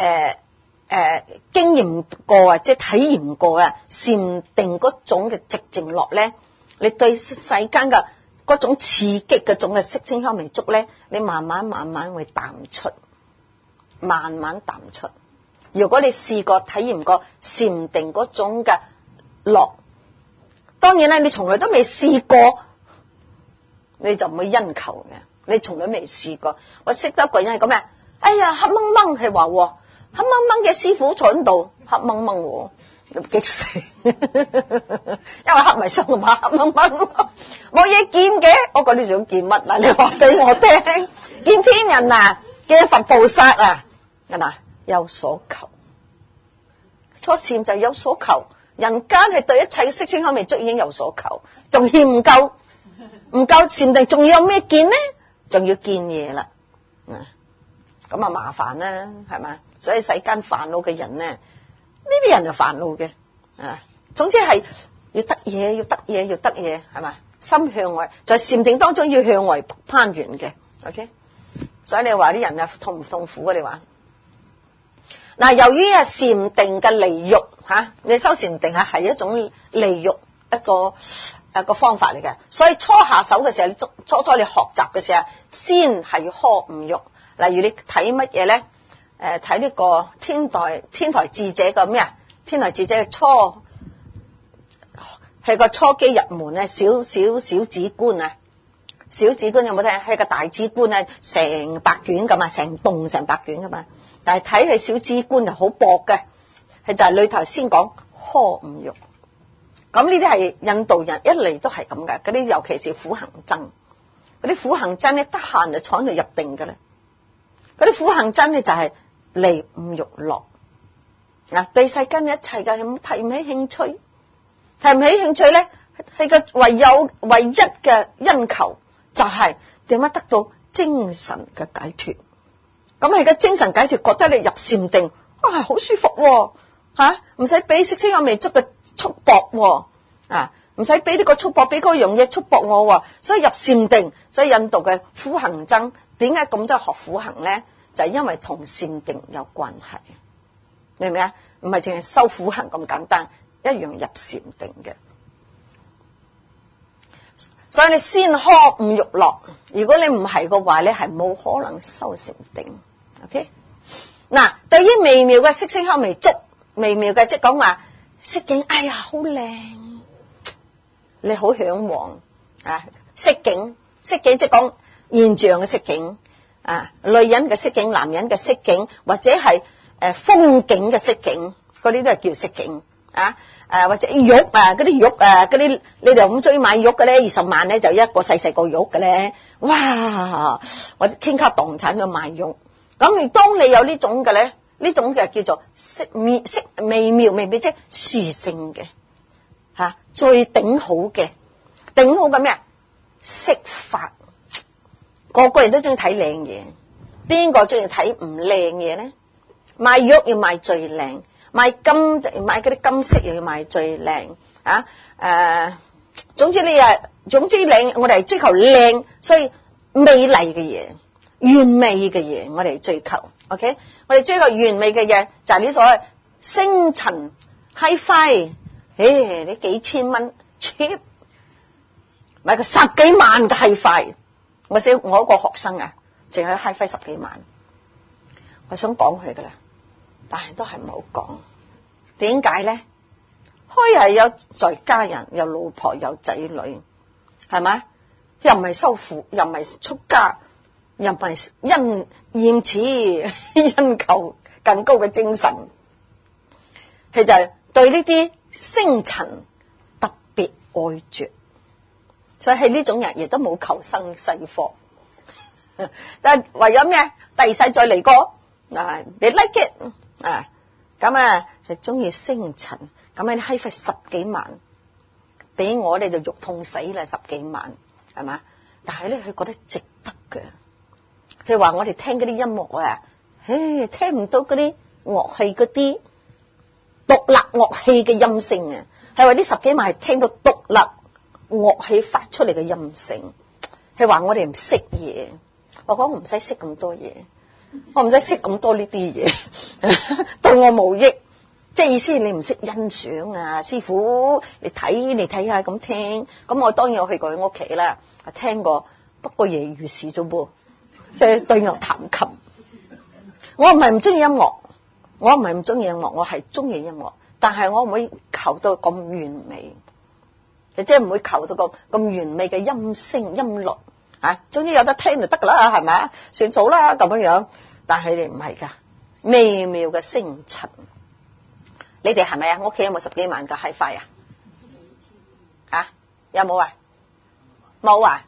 經驗過即係體驗過禪定嗰種嘅寂靜樂咧，你對世間嘅嗰種刺激嗰種嘅色清香味觸咧，你慢慢會淡出，慢慢淡出。如果你試過體驗過禪定嗰種嘅樂，當然咧，你從來都未試過，你就唔會因求嘅。你從來未試過。我識得一個人係咁嘅，哎呀黑掹掹，係話黑掹掹嘅師傅坐喺度，黑掹掹激死，因為黑咪雙同埋黑掹掹，冇嘢見嘅。我講你想見乜啊？你話俾我聽，見天人啊，見佛菩薩啊，嗱有所求。初禪就有所求，人間係對一切嘅色清香味觸已經有所求，仲嫌唔夠禪定，仲要有咩見呢？仲要見嘢啦，咁啊麻煩啦，係嘛？所以世間煩惱嘅人呢，呢啲人就煩惱嘅，總之係要得嘢，係嘛？心向外，在禪定當中要向外攀緣嘅 ，OK。所以你話啲人啊痛唔痛苦啊？你話嗱，由於啊禪定嘅離欲你修禪定係一種離欲一個方法嚟嘅，所以初下手嘅時候，你初你學習嘅時候，先係要呵五欲。例如你睇乜嘢咧？睇呢個天台智者嘅咩啊？天台智者嘅係個初機入門咧，小止觀啊，小止觀有冇聽？係個大止觀啊，成百卷噶嘛，成百卷噶嘛。但係睇係小止觀就好薄嘅，係就係裏頭先講呵五欲。咁呢啲係印度人一嚟都係咁嘅，嗰啲尤其是苦行僧，嗰啲苦行僧咧得閒就坐喺度入定嘅咧。嗰啲苦行僧咧就係離五欲樂，對世間一切嘅提唔起興趣咧，係個唯一嘅因求就係點樣得到精神嘅解脫。咁係個精神解脫，覺得你入禪定好舒服唔使俾色清香味觸嘅束縛唔使俾呢個束縛，俾嗰樣嘢束縛我所以入禪定。所以印度嘅苦行僧點解咁多學苦行咧？就係因為同禪定有關係，明唔明啊？唔係淨係修苦行咁簡單，一樣入禪定嘅。所以你先呵五欲樂，如果你唔係嘅話咧，係冇可能修禪定。OK， 嗱，對於微妙嘅色清香味觸，微妙嘅即係講話色境，哎呀好靚，你好向往色境即係講現象嘅色境女人嘅色境，男人嘅色境，或者係風景嘅色境，嗰啲都係叫色境或者玉嗰啲玉嗰啲，你哋咁中意買玉嘅咧，20萬咧就一個細個玉嘅咧，哇！我傾家蕩產去買玉。咁當你有呢種嘅咧，呢種嘅叫做色微妙即係殊勝嘅最頂好嘅咩色法。個個人都中意睇靚嘢，邊個中意睇唔靚嘢咧？買玉要買最靚，買嗰啲金色又要買最靚總之靚，我哋係追求靚，所以美麗嘅嘢、完美嘅嘢，我哋追求。OK， 我哋追求完美嘅嘢就係呢所謂星塵 HiFi， 你幾千蚊 cheap， 買個10幾萬嘅 HiFi。我一個學生淨係 HiFi 10幾萬，我想講佢噶啦，但係都係唔好講。點解咧？開係有在家人，有老婆，有仔女，係咪？又唔係修苦，又唔係出家，又唔係厭此因求更高嘅精神，佢就係對呢啲星塵特別愛着。所以係呢種人亦都冇求生世貨，但係為咗咩？第二世再嚟過你 like it 咁係中意星塵，咁你 HiFi 10幾萬，俾我哋就肉痛死啦，10幾萬係嘛？但係咧佢覺得值得嘅。佢話我哋聽嗰啲音樂聽唔到嗰啲樂器嗰啲獨立樂器嘅音聲係話呢10幾萬係聽到獨立樂器發出嚟嘅音聲，係話我哋唔識嘢。我講唔使識咁多嘢，我唔使識咁多呢啲嘢，對我冇益。即即係意思你唔識欣賞啊，師傅你睇下咁聽。咁我當然有去過佢屋企啦，聽過，不過業餘事啫噃，即係對牛彈琴。我唔係唔中意音樂，我係中意音樂，但係我唔會求到咁完美，即係唔會求到咁完美嘅音聲音律啊。總之有得聽就得噶啦，係咪啊？算數啦咁樣。但係你唔係噶，微妙嘅聲塵。你哋係咪啊？屋企有冇10幾萬嘅 Hi-Fi 啊？吓，有冇啊？冇啊？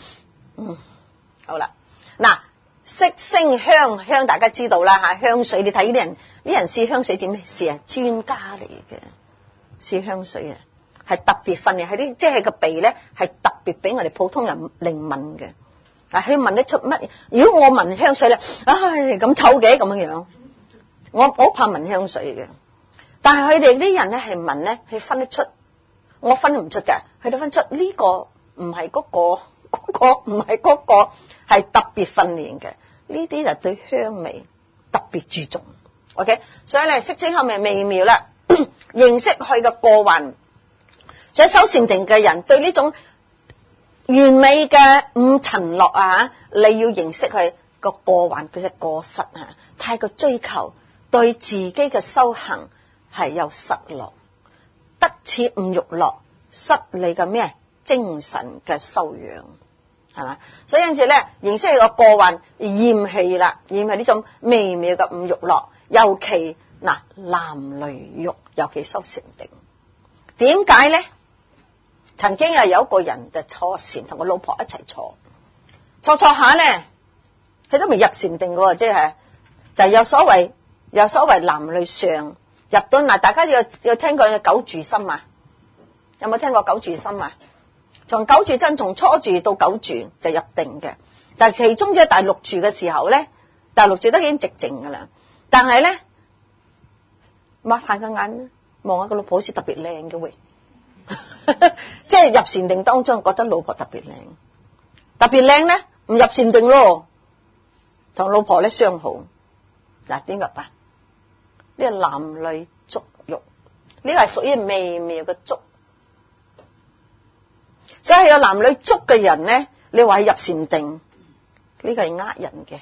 好啦，嗱，色聲香大家知道啦吓，香水你睇啲人試香水點試啊？專家嚟嘅，試香水啊，係特別訓練，係啲即係個鼻咧係特別比我哋普通人靈敏嘅。嗱，佢聞得出乜？如果我聞香水咧，唉咁臭嘅咁樣，我怕聞香水嘅。但係佢哋啲人咧係聞咧，佢分得出，我分唔出嘅，佢哋分出呢個唔係嗰個，嗰個唔係嗰個，係特別訓練嘅。呢啲就對香味特別注重。OK， 所以咧色聲香味微妙啦，認識佢嘅過患。所以修禪定嘅人對呢種完美嘅五塵樂啊，你要認識佢個過患，佢隻過失啊，太過追求，對自己嘅修行係有失落，得此五欲樂，失你嘅咩精神嘅修養，係嘛？所以因此咧，認識佢個過患，厭棄啦，厭棄呢種微妙嘅五欲樂，尤其嗱男女欲，尤其修禪定。點解咧？曾經有一個人就坐禪，同個老婆一齊坐下咧，佢都未入禪定嘅，即係就有所謂男女相入到嗱，大家有聽過九住心啊？有冇聽過九住心啊？從九住真從初住到九住就入定嘅，但係其中即係第六住嘅時候咧，第六住都已經寂靜噶啦，但係咧擘大個眼望下個老婆好似特別靚嘅喎。即係入禪定當中覺得老婆特別靚咧，唔入禪定咯，同老婆咧相好。嗱，點入啊？呢個男女觸欲，呢個係屬於微妙嘅觸。所以有男女觸嘅人咧，你話係入禪定，呢個係呃人嘅。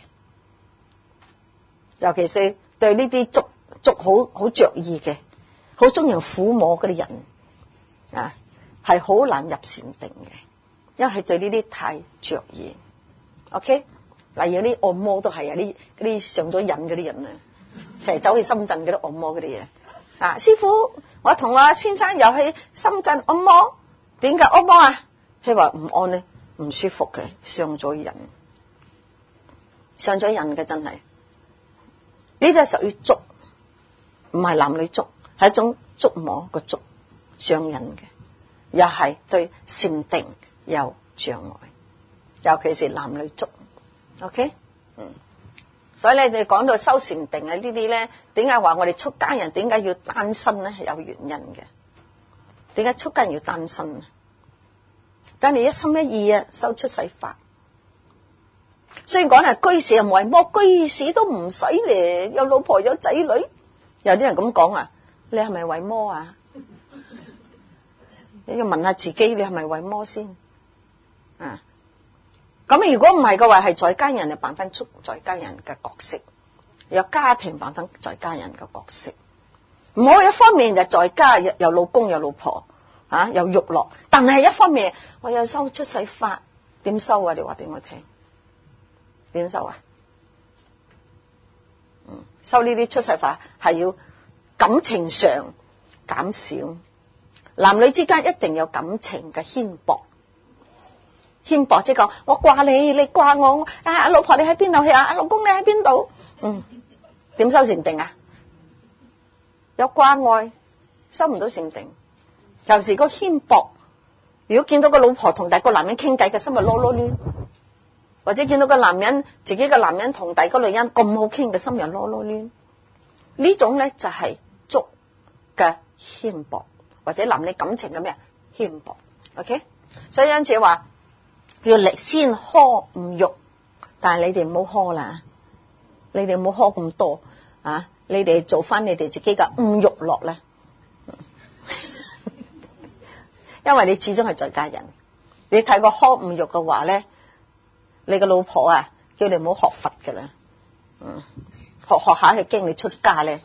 尤其是對呢啲觸好着意嘅，好中意撫摸嗰啲人啊。係好難入禪定嘅，因為係對呢啲太着意。OK， 例如啲按摩都係啊，啲上咗癮嗰啲人啊，成日走去深圳嗰啲按摩嗰啲嘢啊。師傅，我同阿先生又去深圳按摩，點解按摩啊？佢話唔按咧唔舒服嘅，上咗癮嘅真係。呢啲係屬於觸，唔係男女觸，係一種觸摸個觸，上癮嘅。又係對禪定有障礙，尤其是男女觸。OK， 所以咧你講到修禪定啊呢啲咧，點解話我哋出家人點解要單身咧？係有原因嘅。點解出家人要單身啊？但你一心一意啊，修出世法。雖然講係居士又唔為魔，居士都唔使咧，有老婆有仔女。有啲人咁講啊，你係咪為魔啊？你要問下自己，你係咪為魔先？啊，咁如果唔係嘅話，係在家人就扮翻出在家人嘅角色，有家庭扮翻在家人嘅角色。唔好一方面就在家有老公有老婆啊，有欲樂，但係一方面我有修出世法，點修啊？你話俾我聽，點修啊？修呢啲出世法係要感情上減少。男女之間一定有感情嘅牽駁，即係講我掛你，你掛我，啊老婆你喺邊度去啊？老公你喺邊度？點修禪定啊？有掛愛，修唔到禪定。有時個牽駁，如果見到個老婆同第個男人傾偈嘅心咪囉囉攣，或者見到個男人自己嘅男人同第個女人咁好傾嘅心又囉囉攣，呢種咧就係觸嘅牽駁。或者男女感情嘅咩牽駁 ，OK， 所以因此話要力先呵五欲，但係你哋唔好呵啦，你哋唔好呵咁多啊，你哋做翻你哋自己嘅五欲樂咧，因為你始終係在家人。你睇過呵五欲嘅話咧，你個老婆啊叫你唔好學佛㗎啦，學下佢驚你出家咧，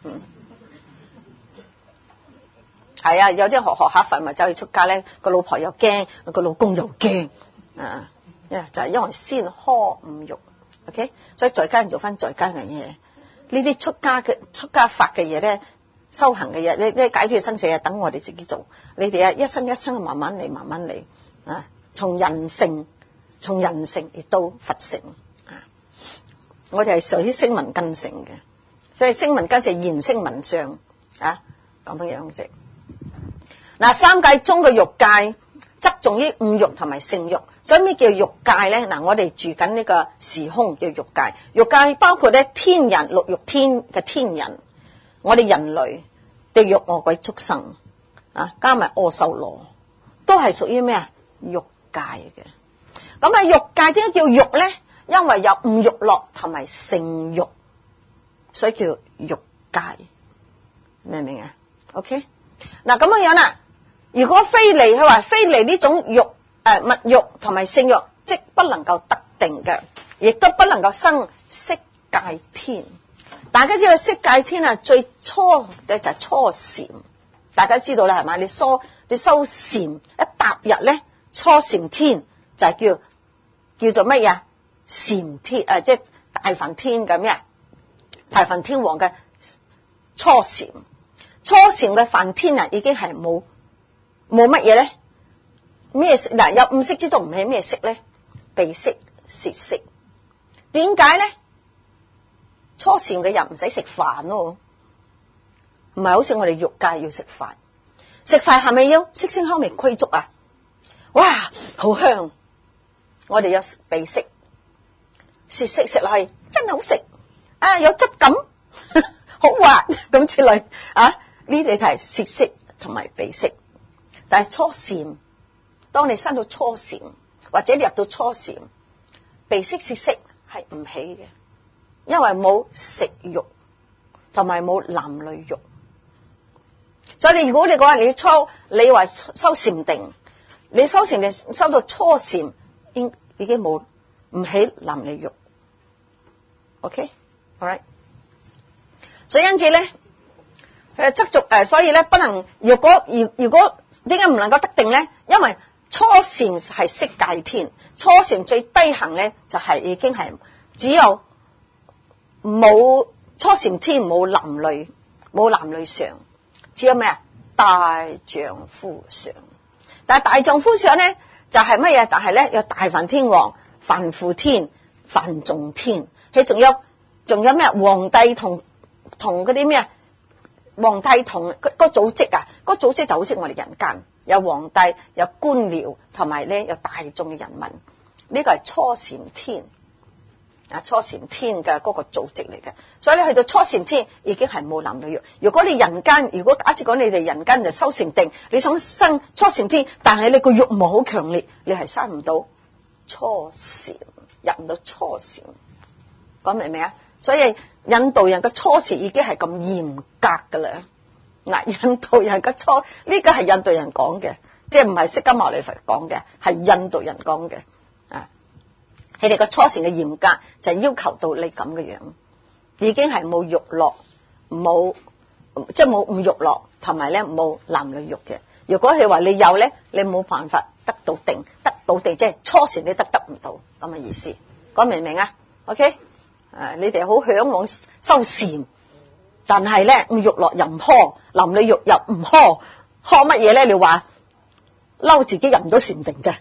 係啊，有啲人學下佛咪走去出家咧，個老婆又驚，個老公又驚，就係因為先呵五欲 ，OK， 所以在家人做翻在家嘅嘢，呢啲出家法嘅嘢咧，修行嘅嘢，你解決生死啊，等我哋自己做，你哋啊一生一生慢慢嚟，慢慢嚟，從人性亦到佛性，我哋係屬於聲聞根性嘅，所以聲聞根性現聲聞相咁樣啫。嗱，三界中嘅欲界側重於五欲同埋性欲，所以咩叫欲界咧？嗱，我哋住緊呢個時空叫欲界，欲界包括咧天人、六欲天嘅天人，我哋人類、地獄、餓鬼、畜生加埋阿修羅，都係屬於咩啊？欲界嘅。咁啊，欲界點解叫欲咧？因為有五欲樂同埋性欲，所以叫欲界，明唔明啊 ？OK， 嗱咁樣啦。如果非離，佢話非離呢種欲物欲同埋性欲，即不能夠得定嘅，亦都不能夠生色界天。大家知道色界天啊，最初嘅就係初禪，大家知道啦係嘛？你修禪一踏入咧，初禪天就係叫做乜嘢？禪天即係大梵天咁嘅，大梵天王嘅初禪。初禪嘅梵天啊，已經係冇乜嘢咧？咩色？嗱，有五色之中唔係咩色咧？鼻色、舌色。點解咧？初禪嘅人唔使食飯咯，唔係好似我哋欲界要食飯。食飯係咪要色聲香味俱足啊？哇，好香！我哋有鼻色、舌色，食落去真係好食有質感，好滑咁之類呢啲就係舌色同埋鼻色。但係初禪，當你升到初禪或者你入到初禪，鼻色舌色係唔起嘅，因為冇食欲同埋冇男女欲。所以如果你講話你話修禪定，你修禪定修到初禪，已經冇唔起男女欲。OK， all right。所以因此咧，側重所以咧不能。如果點解唔能夠得定咧？因為初禪係色界天，初禪最低行咧就係已經係只有冇初禪天，冇男女相，只有咩啊？大丈夫相。但係大丈夫相咧就係乜嘢？但係咧有大梵天王、梵輔天、梵眾天，佢仲有咩？皇帝同嗰啲咩？皇帝同個組織個組織就好似我哋人間有皇帝、有官僚，同埋咧有大眾嘅人民，呢個係初禪天初禪天嘅嗰個組織嚟嘅。所以你去到初禪天已經係冇男女欲。如果你人間，如果假設講你哋人間就修禪定，你想生初禪天，但係你個欲望好強烈，你係生唔到初禪，入唔到初禪。講明未啊？所以印度人嘅初禪已經係咁嚴格噶啦。印度人嘅呢個係印度人講嘅，即係唔係釋迦牟尼佛講嘅，係印度人講嘅。佢哋嘅初禪嘅嚴格就係要求到你咁嘅樣，已經係冇欲樂，即係冇五欲樂，同埋咧冇男女欲嘅。如果佢話你有咧，你冇辦法得到定，即係初禪你得唔到咁嘅意思。講明唔明啊 ？OK。你哋好向往修禪，但係咧五欲樂又唔呵，男女欲又唔呵乜嘢咧？你話嬲自己入唔到禪定啫。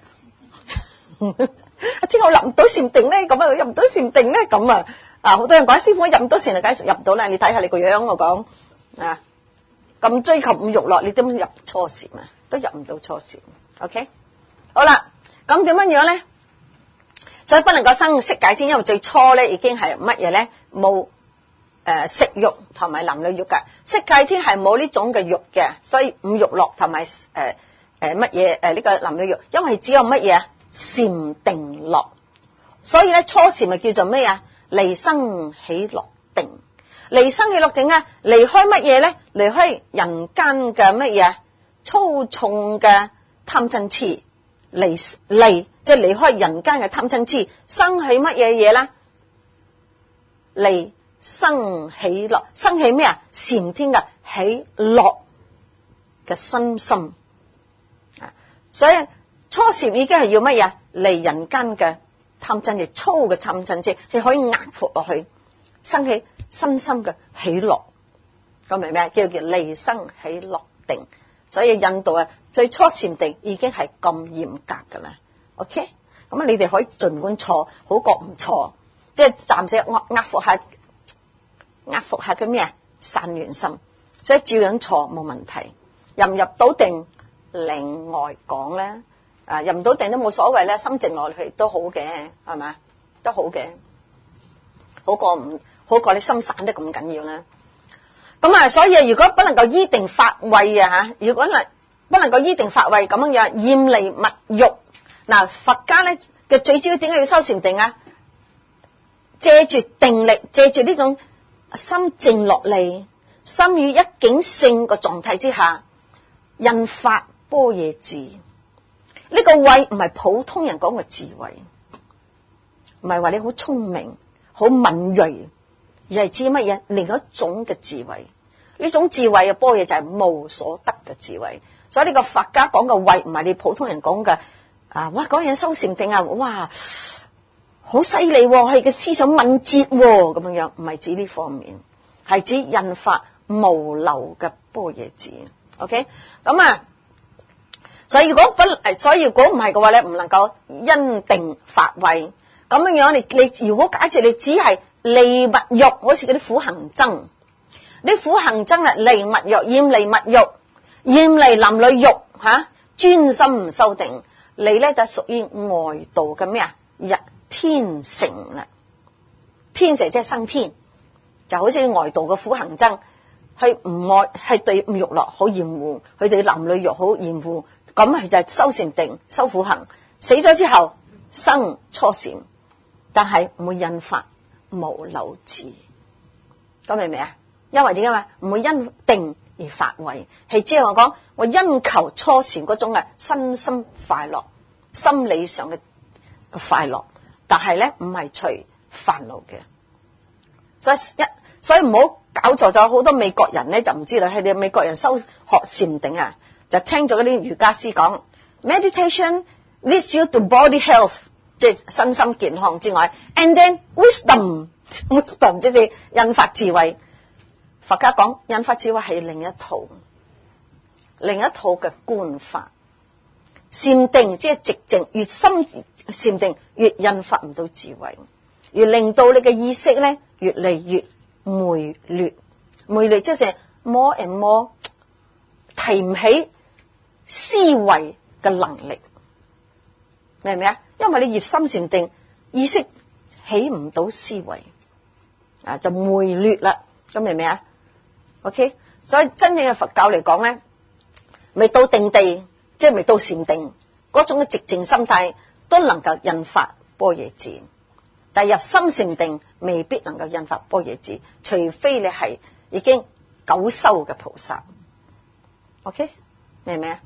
聽我入唔到禪定咧，咁入唔到禪定咧，咁好多人講師傅我入唔到禪，就梗係入唔到啦。你睇下你個樣，我講咁追求五欲樂，你點樣入初禪啊？都入唔到初禪。OK， 好啦，咁點樣樣咧？所以不能夠生色界天，因為最初咧已經係乜嘢咧？冇食欲同埋男女欲嘅。色界天係冇呢種嘅欲嘅，所以五欲樂同埋乜嘢呢個男女欲，因為只有乜嘢禪定樂。所以咧初禪咪叫做咩啊？離生喜樂定。 離生喜樂定啊？離開乜嘢咧？離開人間嘅乜嘢？粗重嘅貪嗔痴，離即係離開人間嘅貪嗔痴，生起乜嘢嘢啦？離生喜樂，生起咩啊？禪天嘅喜樂嘅身心啊！所以初禪已經係要乜嘢？離人間嘅貪嗔痴，粗嘅貪嗔痴係可以壓服落去，生起身心嘅喜樂，咁明咩？叫離生喜樂定。所以印度啊，最初禪定已經係咁嚴格噶啦。OK， 咁你哋可以盡管錯，好過唔錯，即係暫時壓服下嘅咩啊？散亂心，所以照樣錯冇問題。入唔入到定，另外講咧。入唔到定都冇所謂咧，心靜落去都好嘅，係咪？都好嘅，好過你心散得咁緊要啦。咁啊，所以如果不能夠依定法位啊吓，如果不能夠依定法位咁樣樣，厭離物欲。嗱，佛家咧嘅最主要點解要修禪定啊？借住定力，借住呢種心靜落嚟，心於一境性嘅狀態之下，印發般若智。呢個慧唔係普通人講嘅智慧，唔係話你好聰明、好敏銳，而係指乜嘢？另一種嘅智慧。呢種智慧嘅般若就係無所得嘅智慧。所以呢個佛家講嘅慧唔係你普通人講嘅哇，嗰人修禪定啊，哇，好犀利，係嘅思想敏捷咁樣樣，唔係指呢方面，係指印發無漏嘅般若智。OK， 咁啊。所以如果唔係嘅話咧，唔能夠因定法位咁樣樣。你如果假設你只係離物欲，好似嗰啲苦行僧，啲苦行僧係離物欲，厭離物欲，厭離男女欲吓，專心唔修定，你咧就屬於外道嘅咩啊？日天成啦，天成即係生天，就好似外道嘅苦行僧，係唔愛，係對欲樂好厭惡，佢哋男女欲好厭惡。咁係就係修禪定、修苦行，死咗之後生初禪，但係唔會印發無漏智。咁明唔明啊？因為點解嘛？唔會因定而發慧，係即係我講，我因求初禪嗰種嘅身心快樂，心理上嘅快樂，但係咧唔係除煩惱嘅。所以唔好搞錯咗，好多美國人咧就唔知道，係你美國人學禪定啊。就聽咗嗰啲瑜伽師講 ，meditation leads you to body health， 即係身心健康之外 ，and then wisdom 即係印發智慧。佛家講印發智慧係另一套嘅觀法。禪定即係寂靜，越深禪定越印發唔到智慧，越令到你嘅意識咧越嚟越昧劣即係 more and more 提唔起思維嘅能力，明唔明啊？因為你越深禪定，意識起唔到思維啊，就昧劣啦。咁明唔明啊 ？OK， 所以真正嘅佛教嚟講咧，未到定地，即係未到禪定嗰種嘅寂靜心態，都能夠印發般若智。但係入深禪定，未必能夠印發般若智，除非你係已經久修嘅菩薩。OK， 明唔明啊？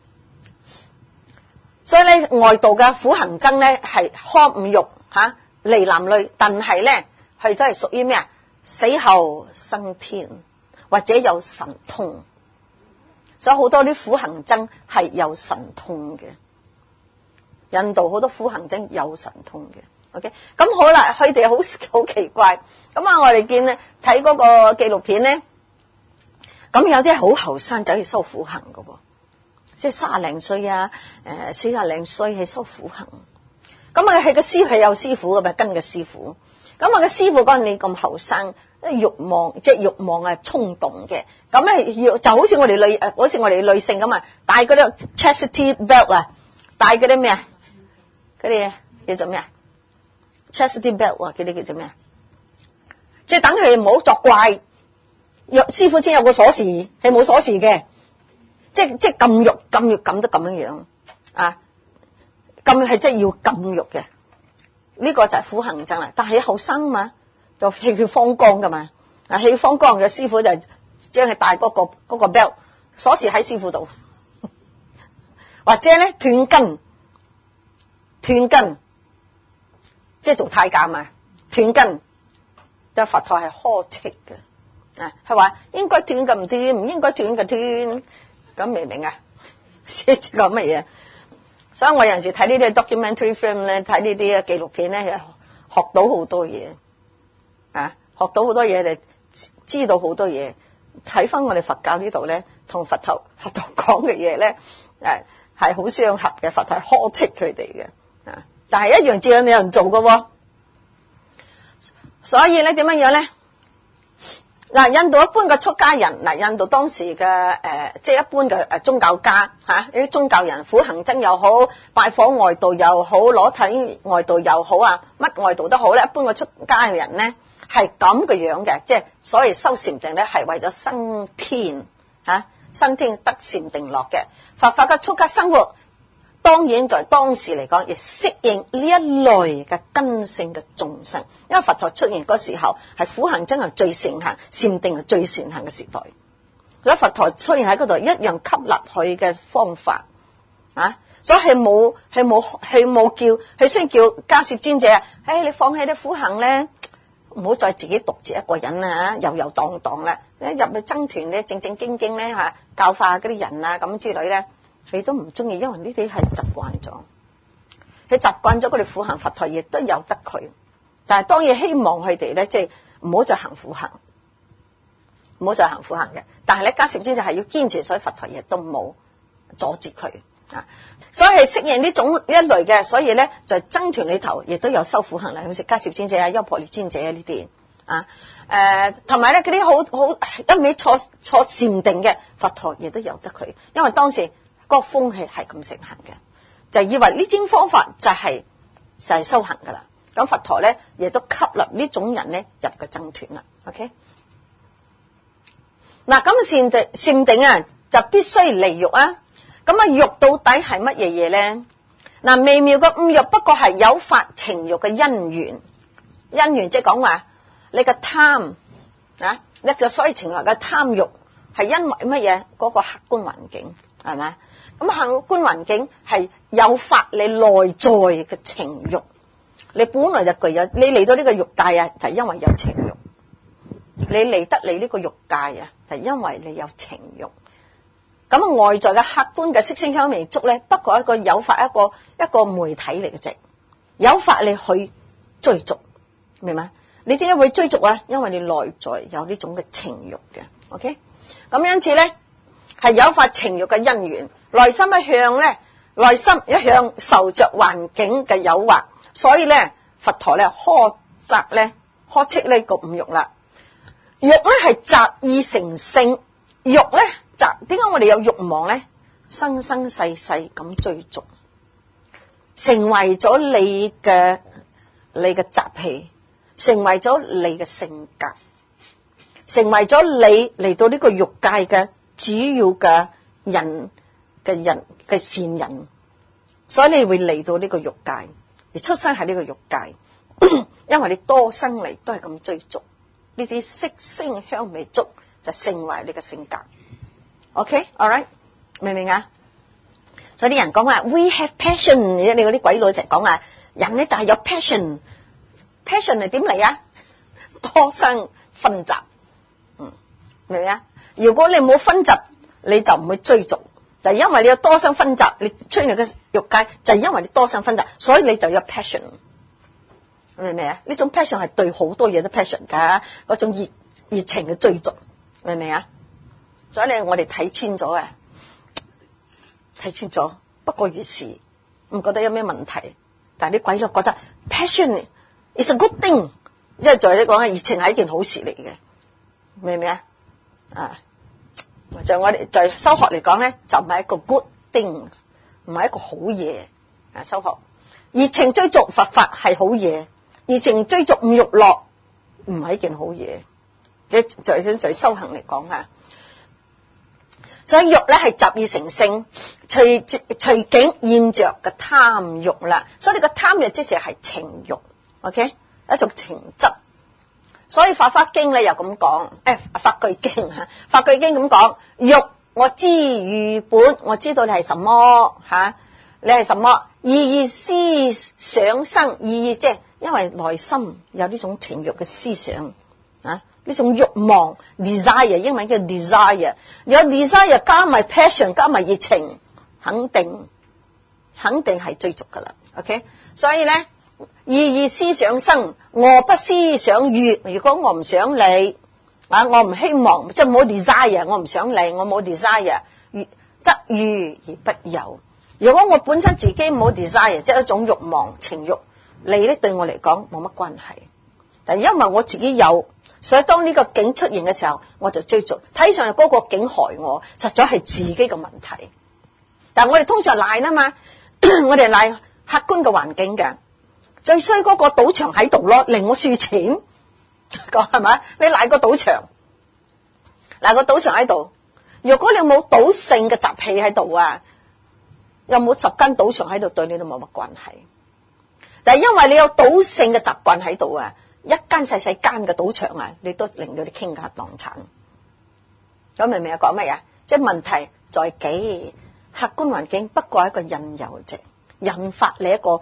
所以咧，外道嘅苦行僧咧係康五欲吓，離男女，但係咧佢都係屬於咩啊？死後生天或者有神通，所以好多啲苦行僧係有神通嘅。印度好多苦行僧有神通嘅。OK， 咁好啦，佢哋好奇怪。咁啊，我哋見咧睇嗰個紀錄片咧，咁有啲係好後生走去修苦行㗎喎。即係30零歲啊，40零歲係修苦行。咁啊，係個師係有師傅嘅，咪跟個師傅。咁啊，個師傅講你咁後生，欲望啊衝動嘅。咁咧要就好似我哋女性咁啊，戴嗰啲 chastity belt 啊，戴嗰啲咩啊？嗰啲叫做咩啊 ？chastity belt 啊，嗰啲叫做咩啊？即係等佢唔好作怪。師傅先有個鎖匙，係冇鎖匙嘅。即係禁欲禁得咁樣啊！禁欲係真係要禁欲嘅，呢個就係苦行僧啦。但係後生嘛，就氣血方剛噶嘛， 去方剛嘅師傅就將佢戴嗰個 belt 鎖匙喺師傅度，或者咧斷根，即係做太監啊，斷根。就佛陀係呵斥嘅，係話應該斷嘅唔斷，唔應該斷嘅斷，咁明唔明啊？寫住講乜嘢？所以我有陣時睇呢啲 documentary film 咧，睇呢啲紀錄片咧，學到好多嘢，學到好多嘢，就知道好多嘢。睇翻我哋佛教呢度咧，同佛陀講嘅嘢咧，係好相合嘅。佛陀係呵斥佢哋嘅，但係一樣照樣有人做嘅喎。所以咧點樣樣咧？嗱，印度一般嘅出家人，印度當時嘅即係一般嘅宗教家呢啲宗教人，苦行僧又好，拜訪外道又好，裸體外道又好啊，乜外道都好咧。一般嘅出家嘅人咧係咁嘅樣嘅，即係所謂修禪定咧係為咗升天升天得禪定樂嘅。佛法嘅出家生活，當然在當時嚟講，亦適應呢一類嘅根性嘅眾生，因為佛陀出現嗰時候係苦行僧係最盛行，禪定係最盛行嘅時代，所以佛陀出現喺嗰度一樣吸納佢嘅方法所以係冇叫佢雖然叫迦葉尊者你放棄啲苦行咧，唔好再自己獨自一個人啦遊遊蕩蕩啦，入去僧團咧正正經經咧教化嗰啲人啊咁之類咧。佢都唔中意，因為呢啲係習慣咗，佢習慣咗佢哋苦行，佛陀亦都由得佢。但係當然希望佢哋咧，即係唔好再行苦行，唔好再行苦行嘅。但係咧，迦葉尊就係要堅持，所以佛陀亦都冇阻止佢所以係適應呢種一類嘅，所以咧就僧團裏頭亦都有修苦行啦，好似迦葉尊者啊、優婆列尊者啊呢啲同埋咧嗰啲好一味坐禪定嘅，佛陀亦都由得佢，因為當時個風氣係咁盛行嘅，就以為呢種方法就係修行噶啦。咁佛陀咧亦都吸納呢種人咧入個僧團啦。OK， 嗱咁禪定就必須離欲咁欲到底係乜嘢嘢咧？嗱，微妙嘅五欲不過係誘發情欲嘅因緣即係講話你嘅貪一個所謂情欲嘅貪欲係因為乜嘢？嗰個客觀環境係咪？咁客觀環境係誘發你內在嘅情欲，你本來就具有，你嚟到呢個欲界就係因為有情欲，你嚟得你呢個欲界就係因為你有情欲。咁外在嘅客觀嘅色聲香味觸咧，不過一個誘發一個媒體嚟嘅啫，誘發你去追逐，明嘛？你點解會追逐因為你內在有呢種嘅情欲嘅。OK， 咁因此咧係誘發情欲嘅因緣，內心一向受着環境嘅誘惑，所以咧佛陀咧呵斥呢個五欲啦。欲咧係習意成性，欲咧點解我哋有欲望咧？生生世世咁追逐，成為咗你嘅習氣，成為咗你嘅性格，成為咗你嚟到呢個欲界嘅主要嘅善人，所以你會嚟到呢個欲界，而出生喺呢個欲界，因為你多生嚟都係咁追逐呢啲色聲香味觸，就成為你嘅性格。OK， all right， 明唔明啊？所以啲人講話 we have passion， 你嗰啲鬼佬成日講話人咧就係有 passion 係點嚟多生分集，明唔明啊？如果你冇分集，你就唔會追逐，就係因為你有多生分集，你出現嘅欲界就係因為你多生分集，所以你就有 passion， 明唔明啊？呢種 passion 係對好多嘢都 passion 噶，嗰種熱情嘅追逐，明唔明啊？所以咧，我哋睇穿咗，不過如是，唔覺得有咩問題。但係啲鬼佬覺得 passion is a good thing， 因為在你講熱情係一件好事嚟嘅，明唔明就我哋在修學嚟講咧，就唔係一個 good thing， 唔係一個好嘢修學。熱情追逐佛法係好嘢，熱情追逐五欲樂唔係一件好嘢。在修行嚟講所以欲咧係習意成性，隨境現着嘅貪欲啦。所以你個貪欲即係情欲 ，OK， 一種情執。 所以《法華經》咧又咁講，法句經吓，法句經咁講，欲我知喻本，我知道你係什麼吓，你係什麼？意思想生，意即係因為內心有呢種情欲嘅思想啊，呢種欲望 desire， 英文叫 desire， 有 desire 加埋 passion 加埋熱情，肯定係追逐噶啦 ，OK， 所以咧。意思想生，我不思想喻。如果我唔想你，我唔希望，即係冇 desire， 我唔想你，我冇 desire， 則喻而不有。如果我本身自己冇 desire， 即係一種欲望情欲，你咧對我嚟講冇乜關係。但係因為我自己有，所以當呢個境出現嘅時候，我就追逐。睇上嚟嗰個境害我，實在係自己嘅問題。但係我哋通常賴啦嘛，我哋賴客觀嘅環境嘅。最衰嗰個賭場喺度咯，令我輸錢，講係咪？你賴個賭場，賴個賭場喺度。如果你冇賭性嘅習氣喺度啊，又冇10間賭場喺度，對你都冇乜關係。但係因為你有賭性嘅習慣喺度啊，一間細細間嘅賭場啊，你都令到你傾家蕩產。咁明唔明啊？講乜嘢？即係問題在己，客觀環境不過係一個引誘啫。引發你一個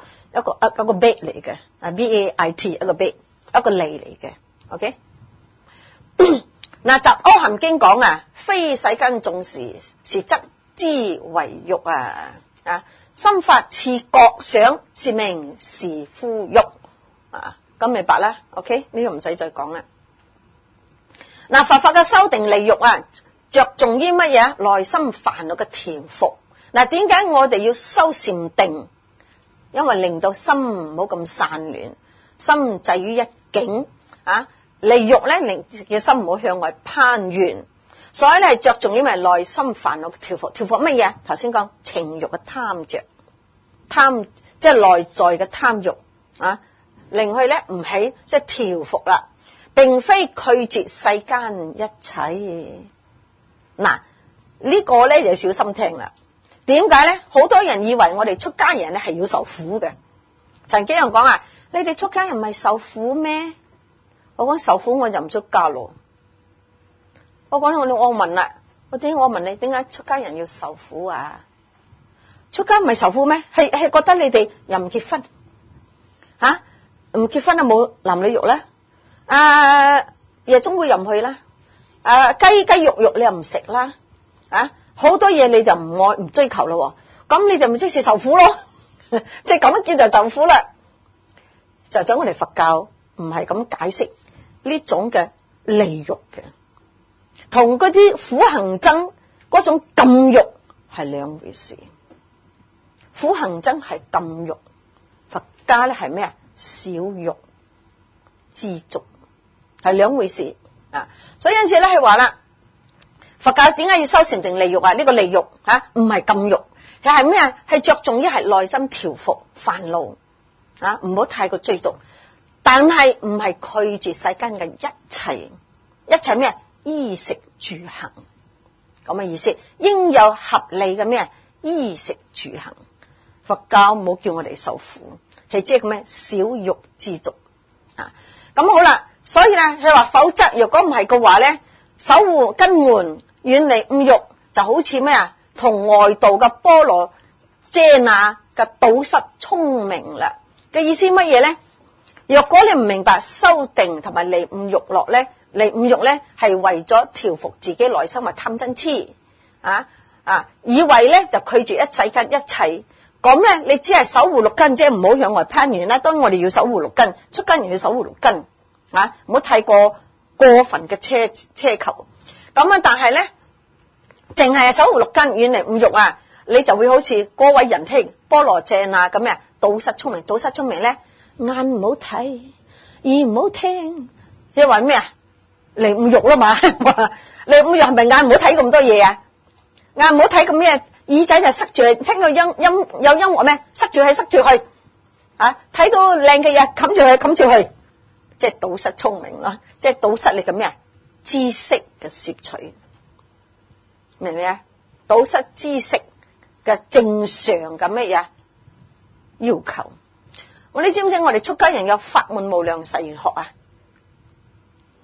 bait 嚟嘅，bait 一個 bait 一個利嚟嘅 ，OK 嗱，《集阿含經》講啊，非世間眾事，是則之為欲啊，心發熾覺想，是名是夫欲啊，咁明白啦 ，OK 呢個唔使再講啦。嗱，佛法嘅修定利欲啊，着重於乜嘢？內心煩惱嘅調伏。嗱，點解我哋要修禪定？因為令到心唔好咁散亂，心滯於一境啊，利欲咧令嘅心唔好向外攀緣，所以咧係着重因為內心煩惱嘅調伏。調伏乜嘢？頭先講情欲嘅貪着，貪即係內在嘅貪欲啊，令佢咧唔起即係調伏啦，並非拒絕世間一切。嗱，呢個咧就小心聽啦。點解咧？好多人以為我哋出家人咧係要受苦嘅。曾經有人講啊，你哋出家人唔係受苦咩？我講受苦我就唔出家咯。我問啦，我問你點解出家人要受苦啊？出家唔係受苦咩？係覺得你哋又唔結婚吓，唔結婚都冇男女欲啦，夜總會又唔去啦，雞肉你又唔食啦，好多嘢你就唔愛唔追求咯，咁你就咪即是受苦咯，即係咁樣叫就受苦啦。就將我哋佛教唔係咁解釋呢種嘅利欲嘅，同嗰啲苦行僧嗰種禁欲係兩回事。苦行僧係禁欲，佛家咧係咩啊？少欲知足，係兩回事啊。所以因此咧係話啦。佛教點解要修禪定利欲啊？呢個利欲唔係禁欲，係咩啊？係着重於係內心調伏煩惱唔好太過追逐，但係唔係拒絕世間嘅一切咩？衣食住行咁嘅意思，應有合理嘅咩？衣食住行。佛教冇叫我哋受苦，係即係咩？少欲知足咁好啦。所以咧，佢話否則若果唔係嘅話咧，守護根門。遠離五欲就好似咩啊？同外道嘅波羅遮那嘅堵塞聰明啦嘅意思乜嘢咧？若果你唔明白修定同埋離五欲樂咧，離五欲咧係為咗調伏自己內心嘅貪嗔癡以為咧就拒絕一世間一切，咁咧你只係守護六根啫，唔好向外攀緣啦。當然我哋要守護六根，出家人要守護六根唔好太過分嘅奢求。咁但係咧，淨係守護六根，遠離五欲你就會好似嗰位人聽波羅遮那咁啊，堵塞聰明。堵塞聰明咧，眼唔好睇，耳唔好聽，即係話咩啊？離五欲啦嘛，離五欲係咪眼唔好睇咁多嘢啊？眼唔好睇咁咩？耳仔就塞住，聽到有音樂咩？塞住去，睇到靚嘅嘢冚住去，即係堵塞聰明咯，即係堵塞你嘅咩啊？知識嘅攝取，明唔明啊？堵塞知識嘅正常嘅乜嘢要求？你知唔知我哋出家人有法門無量誓願學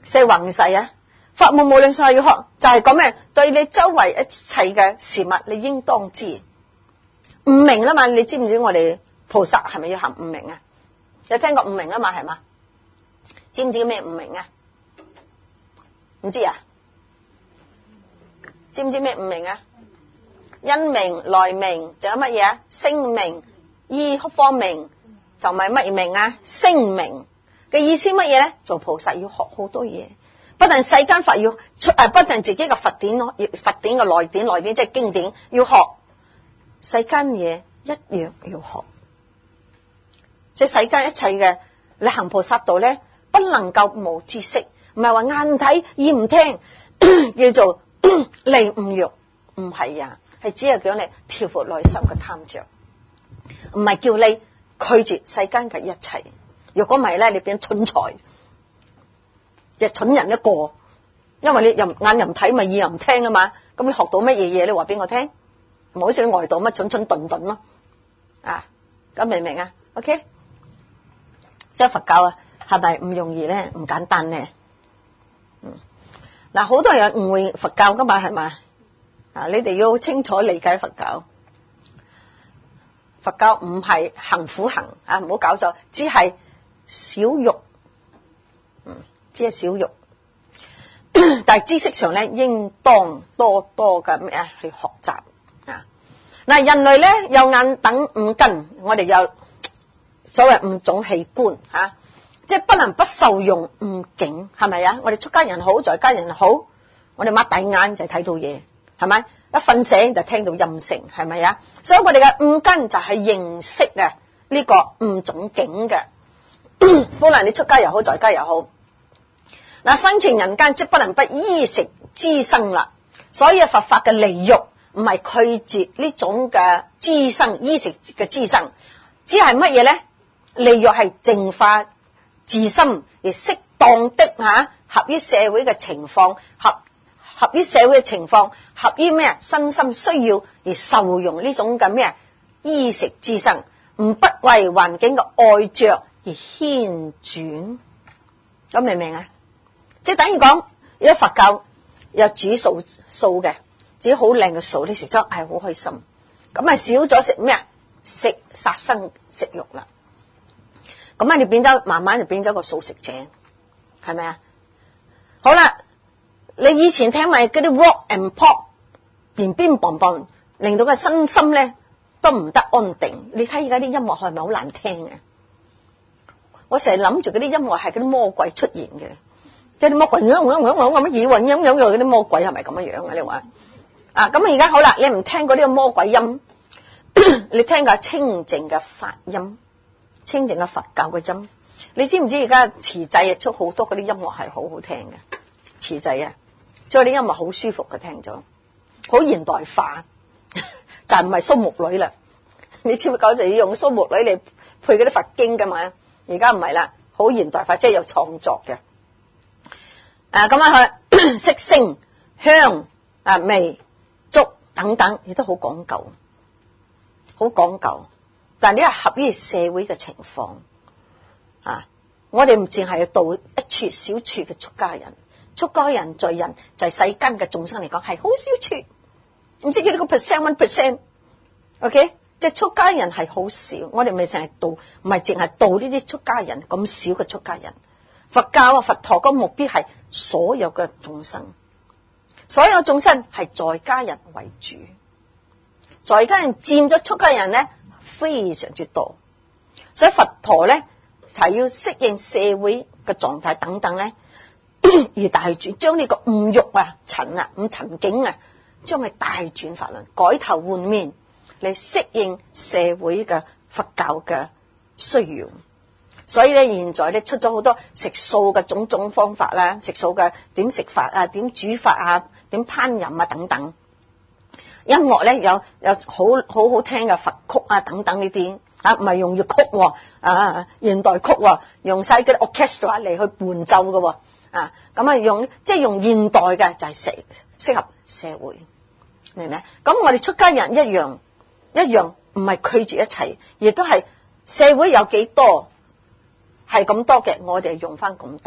四弘誓啊，法門無量上下要學，就係咁嘅。對你周圍一切嘅事物，你應當知。五明啦嘛，你知唔知我哋菩薩係咪要行五明啊？有聽過五明啦嘛，係嘛？知唔知咩五明啊？唔知啊？知唔知咩五明啊？因明、來明，仲有乜嘢啊？聲明、醫方明，同埋乜嘢明啊？聲明嘅意思乜嘢咧？做菩薩要學好多嘢，不但世間法要出，不但自己嘅佛典嘅內典即係經典要學，世間嘢一樣要學。即係世間一切嘅，你行菩薩道咧，不能夠冇知識，唔係話眼睇耳唔聽，叫做利唔欲，唔係啊，係只係叫你調伏內心嘅貪着，唔係叫你拒絕世間嘅一切。如果唔係咧，你變蠢材，就蠢人一個，因為你眼又唔睇，咪耳又唔聽啊嘛。咁你學到乜嘢嘢？你話俾我聽，唔好似你外道乜蠢蠢頓頓咯。啊，咁明唔明啊 ？OK。所以佛教啊，係咪唔容易咧？唔簡單咧。嗱，好多人誤會佛教噶嘛，係咪？啊，你哋要清楚理解佛教。佛教唔係行苦行啊，唔好搞錯，只係少欲，只係少欲。但係知識上咧，應當多多嘅咩啊去學習啊。嗱，人類咧有眼等五根，我哋有所謂五種器官吓，即係不能不受用五境，係咪啊？我哋出家人好，在家人好，我哋擘大眼就睇到嘢，係咪？一瞓醒就聽到音聲，係咪啊？所以我哋嘅五根就係認識啊呢個五種境嘅。無論你出家又好，在家又好，嗱，生存人間即不能不衣食知生啦。所以佛法嘅利欲唔係拒絕呢種嘅知生衣食嘅知生，只係乜嘢咧？利欲係淨化自心，而適當的合於社會嘅情況，合於社會嘅情況，合於咩身心需要而受用呢種嘅咩衣食知生，唔不為環境嘅愛着而牽轉。咁明唔明啊？即係等於講，而家佛教有煮素嘅，自己好靚嘅素，你食咗係好開心。咁啊少咗食咩啊？食殺生食肉啦。咁啊你變咗慢慢就變咗個素食者，係咪啊？好啦，你以前聽埋嗰啲 rock and pop， 邊邊棒棒，令到個身心咧都唔得安定。你睇而家啲音樂係咪好難聽嘅？我成日諗住嗰啲音樂係嗰啲魔鬼出現嘅，即係啲魔鬼咁乜嘢混音嗰啲魔鬼係咪咁樣樣啊？你話啊？咁而家好啦，你唔聽嗰啲魔鬼音，你聽個清淨嘅法音，清淨嘅佛教嘅音。你知唔知而家慈濟出好多嗰啲音樂係好好聽嘅？慈濟啊，所以啲音樂好舒服嘅，聽咗好現代化，就唔係蘇木女啦。你知唔知舊時要用蘇木女嚟配嗰啲佛經噶嘛？而家唔係啦，好現代化，即係有創作嘅。咁佢色聲香味觸等等，亦都好講究，好講究。但係呢係合於社會嘅情況啊！我哋唔淨係度一處小處嘅出家人，出家人罪人就係世間嘅眾生嚟講係好少處，唔知幾多個 percent，1%，OK？ 即係出家人係好少，我哋咪淨係度，唔係淨係度呢啲出家人咁少嘅出家人。佛教佛陀個目標係所有嘅眾生，所有眾生係在家人為主，在家人佔咗出家人咧非常之多，所以佛陀咧係要適應社會嘅狀態等等咧，而大轉將呢個五欲塵五塵境將佢大轉法輪，改頭換面嚟適應社會嘅佛教嘅需要。所以咧，現在咧出咗好多食素嘅種種方法啦，食素嘅點食法啊，點煮法啊，點烹飪啊等等。音樂咧有好聽嘅佛曲啊等等呢啲唔係用粵曲現代曲用晒嗰啲 orchestra 嚟去伴奏嘅咁用即係用現代嘅就係適合社會，明唔明？咁我哋出家人一樣唔係拒絕一切，亦都係社會有幾多係咁多嘅，我哋用翻咁多，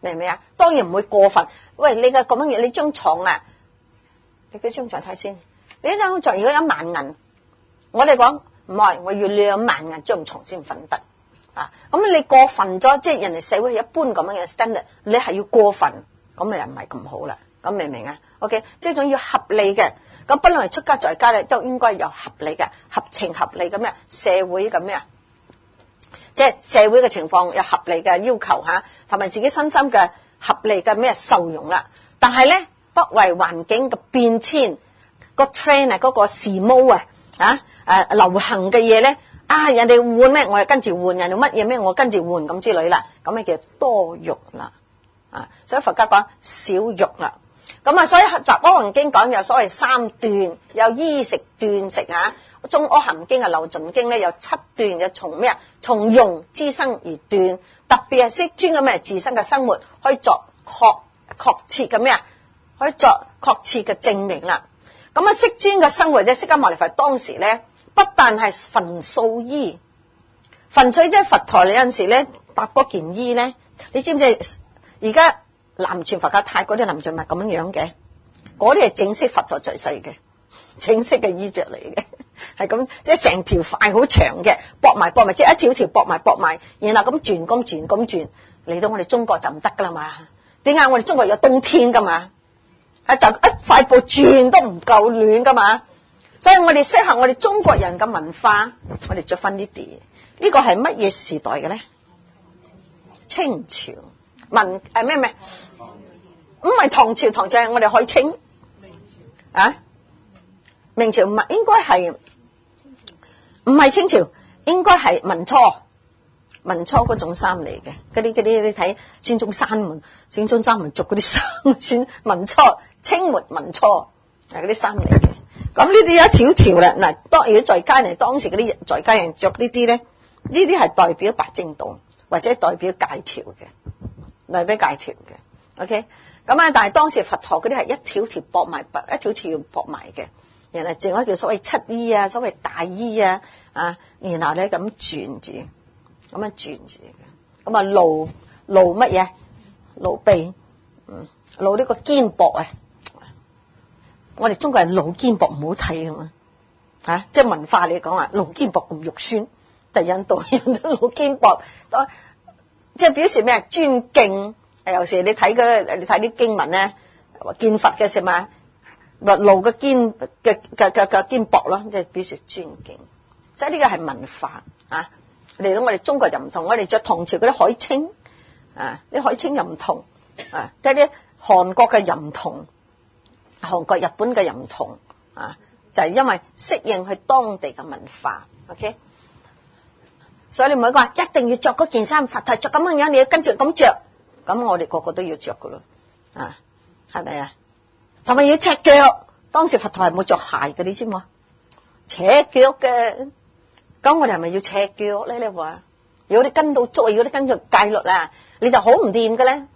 明唔明啊？當然唔會過分。喂，你嘅咁樣嘢，你張床啊，你嗰張床睇先，你呢張床如果有1萬銀，我哋講唔係，我要2萬銀張床先瞓得啊。咁你過分咗，即係人哋社會一般咁樣嘅 standard， 你係要過分，咁咪又唔係咁好啦。咁明唔明啊 ？OK， 即係種要合理嘅。咁不論係出家在家咧，都應該有合理嘅、合情合理咁嘅社會咁咩啊？即係社會嘅情況有合理嘅要求嚇，同埋自己身心嘅合理嘅咩受用啦。但係咧，不為環境嘅變遷，個 trend 啊，嗰個時髦流行嘅嘢咧，人哋換咩，我又跟住換；人哋乜嘢咩，我跟住換咁之類啦。咁咪叫多欲啦。所以佛家講少欲啦。咁所以《雜阿含經》講有所謂3斷，有衣食斷食嚇。中阿含經啊、漏盡經咧有7斷嘅，從咩啊？從庸之生而斷，特別係釋尊嘅咩自身嘅生活可以作確切嘅咩啊？可以作確切嘅證明啦。咁釋尊嘅生活即係釋迦牟尼佛當時咧，不但係焚素衣，焚水即係佛陀。你有陣時咧搭嗰件衣咧，你知唔知而家南傳佛教泰國啲南傳咪咁樣嘅？嗰啲係正式佛陀在世嘅正式嘅衣着嚟嘅，係咁即係成條塊好長嘅，駁埋即係一條條駁埋，然後咁轉嚟到我哋中國就唔得噶啦嘛？點解我哋中國有冬天噶嘛？就一塊布轉都唔夠暖噶嘛？所以我哋適合我哋中國人嘅文化，我哋着翻呢啲。呢個係乜嘢時代嘅咧？清朝咩？唔係唐朝係我哋海清啊。明朝唔係，應該係唔係清朝，應該係民初嗰種衫嚟嘅。嗰啲你睇孫中山們着嗰啲衫，民初清末民初係嗰啲衫嚟嘅。咁呢啲一條條啦。嗱，如果在家人當時嗰啲在家人着呢啲咧，呢啲係代表白正道或者代表戒條嘅。OK， 咁但係當時佛陀嗰啲係一條條駁埋嘅。然後淨係叫所謂七衣啊，所謂大衣啊，然後咧咁轉住嘅，咁啊露乜嘢？露臂，露呢個肩膊啊！我哋中國人露肩膊唔好睇㗎嘛，即係文化嚟講露肩膊咁肉酸，但係印度人都露肩膊，即係表示咩？尊敬。有時你睇啲經文咧，見佛嘅時嘛。露嘅肩膊咯，即係表示尊敬。所以呢個係文化嚟到我哋中國就唔同，我哋着唐朝嗰啲海青啲海青又唔同即係啲韓國嘅又唔同，韓國日本嘅又唔同就係因為適應佢當地嘅文化。OK， 所以你唔好講一定要着嗰件衫，佛陀着咁樣，你要跟住咁着，咁我哋個個都要着噶咯係咪啊？同埋要赤腳，當時佛陀係冇着鞋嘅，你知唔知？赤腳嘅，咁我哋係咪要赤腳咧？你話，如果你跟到足，如果你跟住戒律你就好唔掂嘅咧。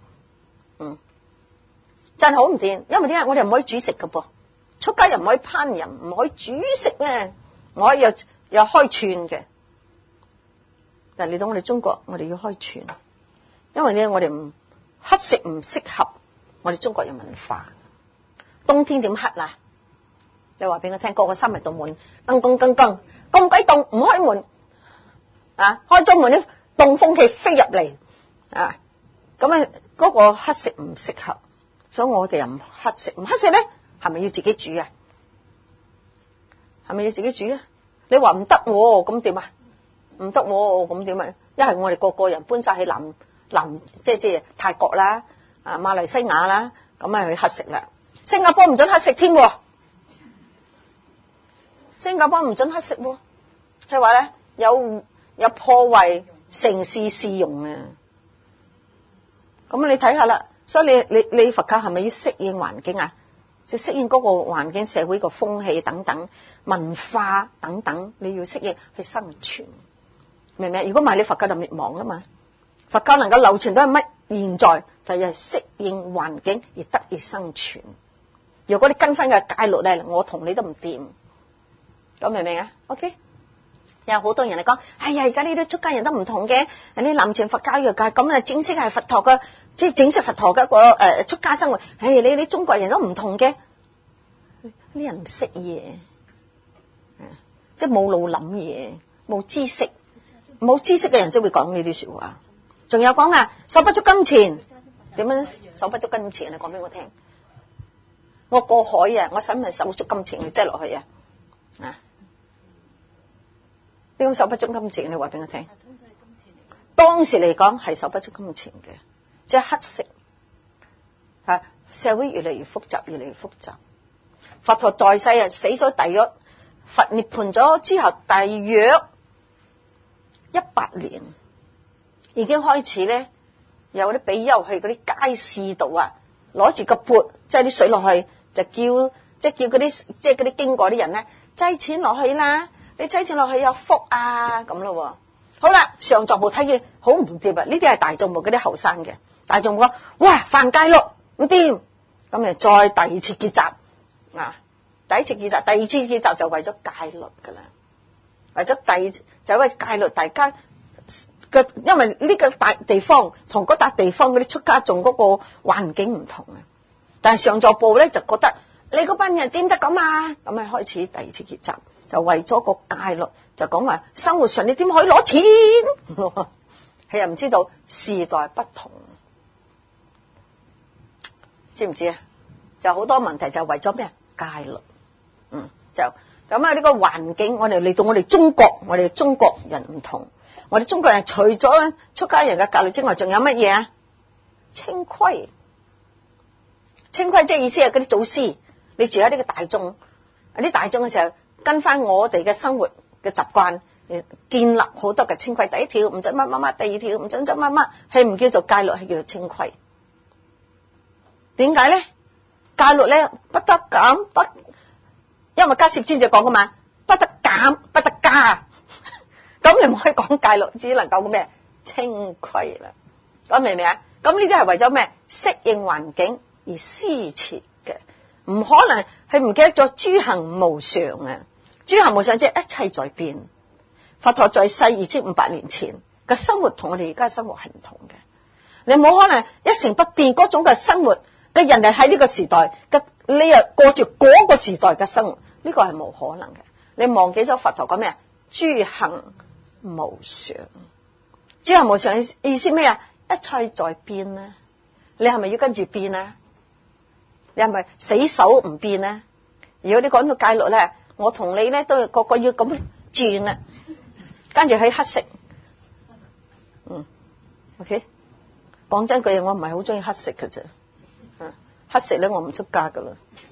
真係好唔掂，因為點解？我哋唔可以煮食嘅噃，出家又唔可以烹飪，唔可以煮食咧，我可以有開串嘅。但係嚟到我哋中國，我哋要開串，因為咧我哋乞食唔適合我哋中國人文化。冬天點黑啊？你話俾我聽，個心喺度門，更咁鬼凍，唔開門開咗門啲凍風氣飛入嚟咁嗰個乞食唔適合，所以我哋又唔乞食。唔乞食咧，係咪要自己煮啊？係咪要自己煮啊？你話唔得咁點啊？唔得咁點啊？一係我哋個人搬晒去南即係泰國啦馬來西亞啦，咁去乞食啦。新加坡唔准乞食添，新加坡唔准乞食，係話咧有破壞城市市容啊！咁你睇下啦，所以你佛教係咪要適應環境啊？即係適應嗰個環境、社會個風氣等等、文化等等，你要適應去生存，明唔明？如果唔係，你佛教就滅亡啦嘛。佛教能夠流傳到係乜？現在就係適應環境而得以生存。如果你跟翻嘅戒律咧，我同你都唔掂，咁明唔明啊 ？OK， 有好多人嚟講，哎呀，而家呢啲出家人都唔同嘅，啲南傳佛教嘅咁啊，正式係佛陀嘅，即係正式佛陀嘅個出家生活。哎，你啲中國人都唔同嘅，啲人唔識嘢，即係冇腦諗嘢，冇知識嘅人先會講呢啲說話。仲有講啊，手不足金錢，點樣手不足金錢？你講俾我聽。我過海啊，我使唔使手足金錢去擠落去啊？啊，點手不足金錢？你話俾我聽。當時嚟講係手不足金錢嘅，即係乞食。啊，社會越嚟越複雜，越嚟越複雜。佛陀在世啊，死咗大約佛涅槃咗之後，大約100年，已經開始咧有啲比丘去嗰啲街市度啊，攞住個缽，擠啲水落去。就叫嗰啲經過啲人咧，擠錢落去啦，你擠錢落去有福啊咁咯。好啦，上座部睇見好唔掂啊，呢啲係大眾部嗰啲後生嘅，大眾部話哇犯戒律唔掂，咁再第二次結集啊，第二次結集就為咗戒律噶啦，為咗就為戒律，大家嘅因為呢個大地方同嗰笪地方嗰啲出家眾嗰個環境唔同啊。但係上座部咧就覺得你嗰班人點得咁啊，咁啊開始第二次結集，就為咗個戒律，就講話生活上你點可以攞錢？佢又唔知道時代不同，知唔知啊？就好多問題就為咗咩戒律，就咁啊！呢個環境，我哋嚟到我哋中國人唔同，我哋中國人除咗出家人嘅戒律之外，仲有乜嘢啊？清規。清規即係意思係嗰啲祖師，你住喺呢個大眾，啲大眾嘅時候跟翻我哋嘅生活嘅習慣，建立好多嘅清規。第一條唔准乜乜乜，第二條唔准乜乜，係唔叫做戒律，係叫做清規。點解咧？戒律咧不得減不，因為迦葉尊者講噶嘛，不得減不得加，咁你唔可以講戒律，只能夠個咩清規啦。咁明唔明啊？咁呢啲係為咗咩？適應環境而施設嘅，唔可能係唔記得咗諸行無常啊！諸行無常即係一切在變。佛陀在世2500年前嘅生活同我哋而家生活係唔同嘅。你冇可能一成不變嗰種嘅生活嘅人係喺呢個時代嘅，你又過住嗰個時代嘅生活，呢個係冇可能嘅。你忘記咗佛陀講咩啊？諸行無常，諸行無常意思咩啊？一切在變啊！你係咪要跟住變啊？你係咪死守唔變啊？如果你講到戒律咧，我同你咧都個個要咁轉啊，跟住去乞食。OK， 講真句，我唔係好中意乞食嘅啫。乞食咧，我唔出家噶啦。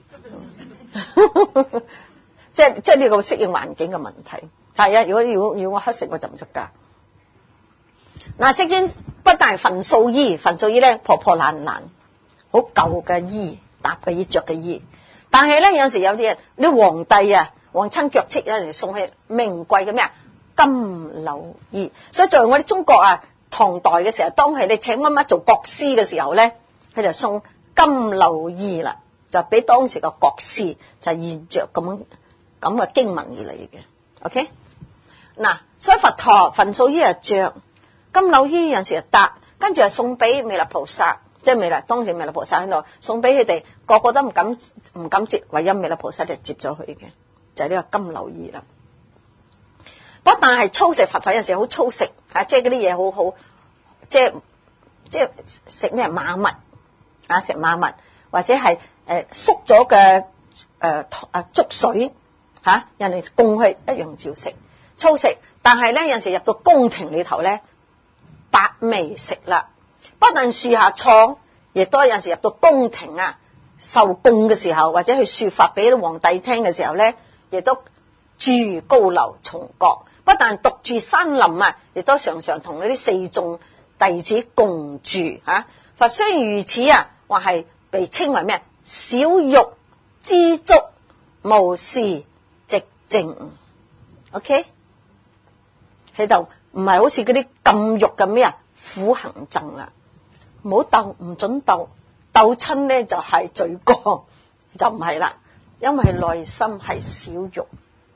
即係呢個適應環境嘅問題。係啊，如果我乞食，我就唔出家。嗱，釋尊不但係焚素衣咧破破爛爛，好舊嘅衣，搭嘅衣，着嘅衣。但係咧有陣時有啲人，啲皇帝啊，皇親國戚有陣時送去名貴嘅咩啊金縷衣。所以作為我哋中國啊，唐代嘅時候，當係你請乜乜做國師嘅時候咧，佢就送金縷衣啦，就俾當時嘅國師就沿着咁嘅經文而嚟嘅。OK， 嗱，所以佛陀焚素衣係着。金縷衣有陣時就搭，跟住就送俾彌勒菩薩，即係當時彌勒菩薩喺度送俾佢哋，個個都唔敢接，唯有彌勒菩薩就接咗佢嘅，就係呢個金縷衣啦。不但係粗食，佛陀有陣時好粗食，即係嗰啲嘢好好，即係食咩馬物啊，食馬物或者係縮咗嘅粥水吓，人哋供去一樣照食粗食。但係咧有陣時入到宮廷裏頭咧，白味食啦，不但樹下創，亦都有陣時入到宮廷啊受供嘅時候，或者去說法俾皇帝聽嘅時候咧，亦都住高樓重閣，不但獨住山林啊，亦都常常同嗰啲四眾弟子共住吓。佛雖然如此啊，話係被稱為咩？少欲知足，無事寂靜。OK， 喺度。唔係好似嗰啲禁欲嘅咩啊苦行僧啊，唔好鬥，唔准鬥，鬥親咧就係罪過，就唔係啦，因為內心係少欲，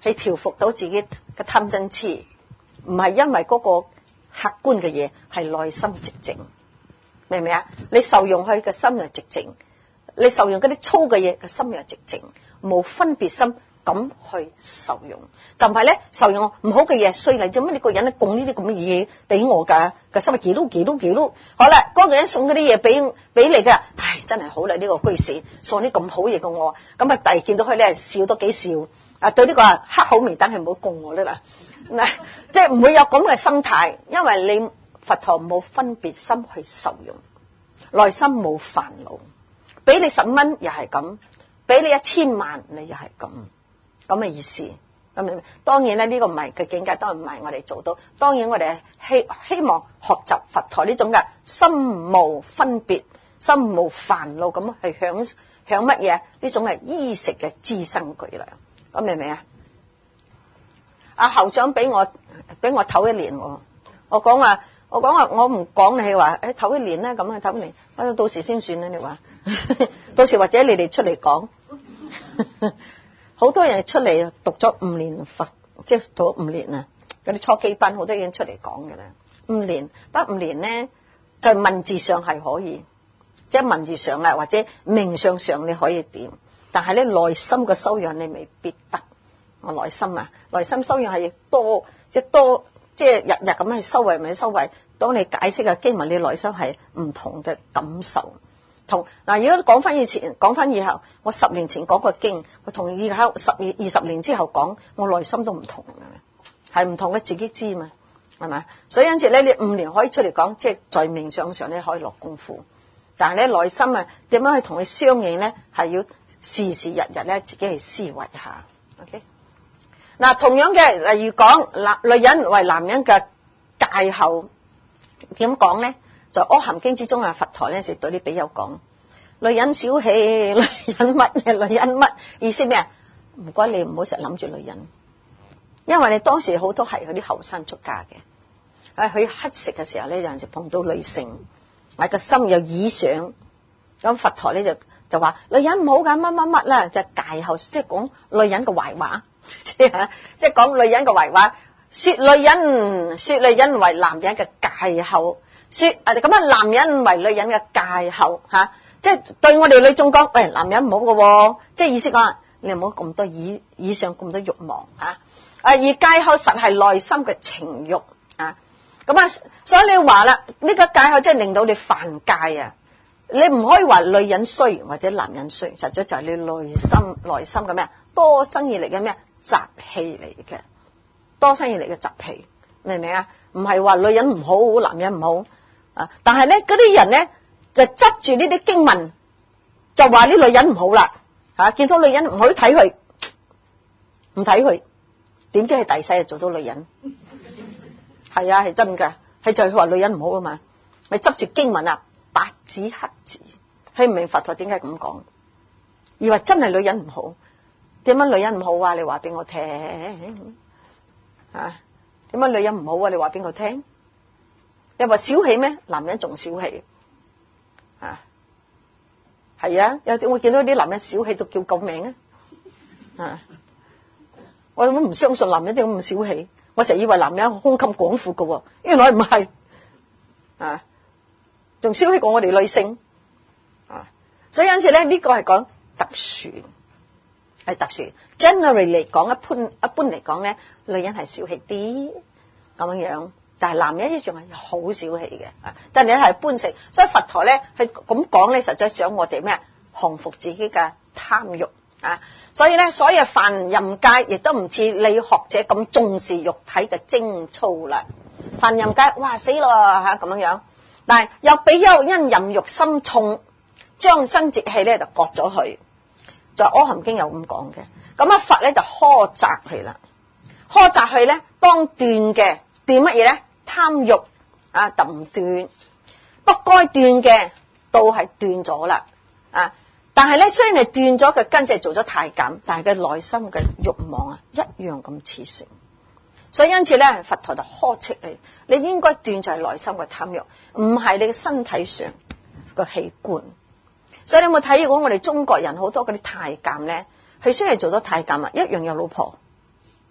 去調服到自己嘅貪嗔痴，唔係因為嗰個客觀嘅嘢，係內心寂靜，明唔明啊？你受用佢嘅心又寂靜，你受用嗰啲粗嘅嘢嘅心又寂靜，冇分別心咁去受用，就唔係咧受用唔好嘅嘢衰嚟，做乜你個人咧供呢啲咁嘅嘢俾我㗎？個心幾多，好啦，嗰個人送嗰啲嘢俾你㗎，唉，真係好啦，呢個居士送啲咁好嘢嘅我，咁啊第見到佢咧笑都幾笑，啊對呢個黑口面，等佢唔好供我啦嗱，即係唔會有咁嘅心態，因為你佛陀冇分別心去受用，內心冇煩惱，俾你10蚊又係咁，俾你1000萬你又係咁。咁嘅意思，咁明唔明？當然咧，呢個唔係嘅境界，當然唔係我哋做到。當然我哋係希望學習佛陀呢種嘅心無分別、心無煩惱咁去享乜嘢？呢種係衣食嘅資生具糧。咁明唔明啊？阿校長俾我唞一年，我講話我唔講你話，唞一年咧咁啊唞一年，我到時先算啦。你話到時或者你哋出嚟講。好多人出嚟讀咗5年佛，即係讀咗5年啊！嗰啲初基班好多已經出嚟講嘅啦。5年，不過5年咧，在文字上係可以，即係文字上啊，或者名相上你可以點，但係咧內心嘅修養你未必得。我內心修養係多，即係日日咁樣去修為，咪修為。當你解釋嘅經文，你內心係唔同嘅感受。同嗱，如果講翻以前，講翻以後，我10年前講個經，我同以後20年之後講，我內心都唔同嘅，係唔同嘅，自己知嘛，係咪？所以因此咧，你5年可以出嚟講，即係在冥想上咧可以落功夫，但係咧內心啊點樣去同佢相應咧，係要時時日日咧自己去思維下。OK， 嗱，同樣嘅，例如講女人為男人嘅戒後點講咧？就《阿含經》之中啊，佛陀咧時對啲比丘講：女人小氣，女人乜意思咩啊？唔該你唔好成日諗住女人，因為你當時好多係嗰啲後生出家嘅，去乞食嘅時候咧，有陣時碰到女性，個心有意想，咁佛陀咧就話女人唔好㗎，乜啦，就戒後，即係講女人嘅壞話，即係講女人嘅壞話，說女人為男人嘅戒後。說咁啊，男人為女人嘅戒後吓，即係對我哋女眾講，喂，男人唔好嘅，即係意思講，你唔好咁多以上咁多慾望吓，而戒後實係內心嘅情慾啊，咁啊，所以你話啦，呢個戒後即係令到你犯戒啊，你唔可以話女人衰或者男人衰，實際就係你內心嘅咩多生以嚟嘅咩習氣嚟嘅，多生以嚟嘅習氣，明唔明啊？唔係話女人唔好，男人唔好。啊！但係咧，嗰啲人咧就執住呢啲經文，就話啲女人唔好啦，見到女人唔好睇佢，唔睇佢，點知係第世就做到女人？係啊，係真噶，係就係話女人唔好啊嘛，咪執住經文啊，白紙黑字，佢唔明佛陀點解咁講，以為真係女人唔好，點解女人唔好啊？你話俾我聽啊？點解女人唔好啊？你話俾我聽。你話小氣咩？男人仲小氣啊？係啊，我見到啲男人小氣都叫救命啊！我都唔相信男人點咁小氣，我成日以為男人胸襟廣闊噶，原來唔係啊，仲小氣過我哋女性啊！所以有陣時咧，呢個係講特殊，係特殊。Generally 嚟講，一般嚟講咧，女人係小氣啲咁樣。但係男人一樣係好小氣嘅，真係係般性。所以佛陀咧係咁講咧，實際上我哋咩降服自己嘅貪欲啊。所以咧，所有犯淫戒亦都唔似你學者咁重視肉體嘅貞操啦。犯淫戒，哇死咯吓咁樣。但係有比丘因淫欲心重，將生殖器咧就割咗佢。就《阿含經》有咁講嘅。咁啊佛咧就苛責佢啦，苛責佢咧當斷嘅斷乜嘢咧？貪欲啊，就唔斷，不該斷嘅都係斷咗啦啊！但係咧，雖然係斷咗嘅根，即係做咗太監，但係佢內心嘅慾望啊，一樣咁熾盛。所以因此咧，佛陀就呵斥你應該斷就係內心嘅貪欲，唔係你嘅身體上嘅器官。所以你有冇睇過我哋中國人好多嗰啲太監咧？佢雖然做咗太監啊，一樣有老婆，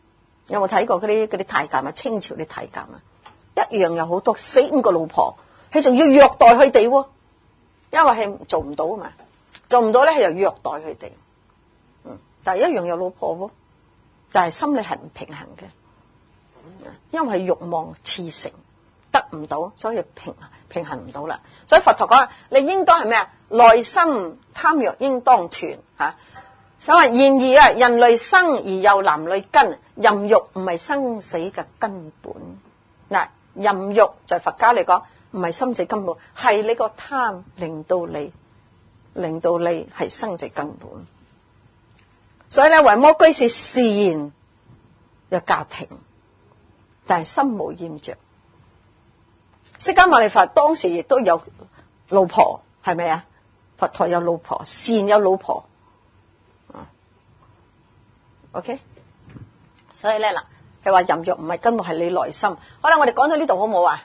有冇睇過嗰啲太監啊？清朝啲太監啊，一樣有好多4-5個老婆，佢仲要虐待佢哋喎，因為係做唔到啊嘛，做唔到咧，佢就虐待佢哋。但係一樣有老婆喎，但係心理係唔平衡嘅，因為欲望熾盛，得唔到，所以平衡唔到啦。所以佛陀講，你應當係咩啊？內心貪欲應當斷吓。所謂然而啊，人類生而有男女根，淫欲唔係生死嘅根本。嗱，淫欲在佛家嚟講唔係生死根本，係你個貪令到你係生死根本。所以咧，維摩居士示現有家庭，但係心無厭着。釋迦牟尼佛當時亦都有老婆，係咪啊？佛陀有老婆，善有老婆。OK， 所以咧嗱，佢話淫欲唔係根本，係你內心。好啦，我哋講到呢度好唔好啊？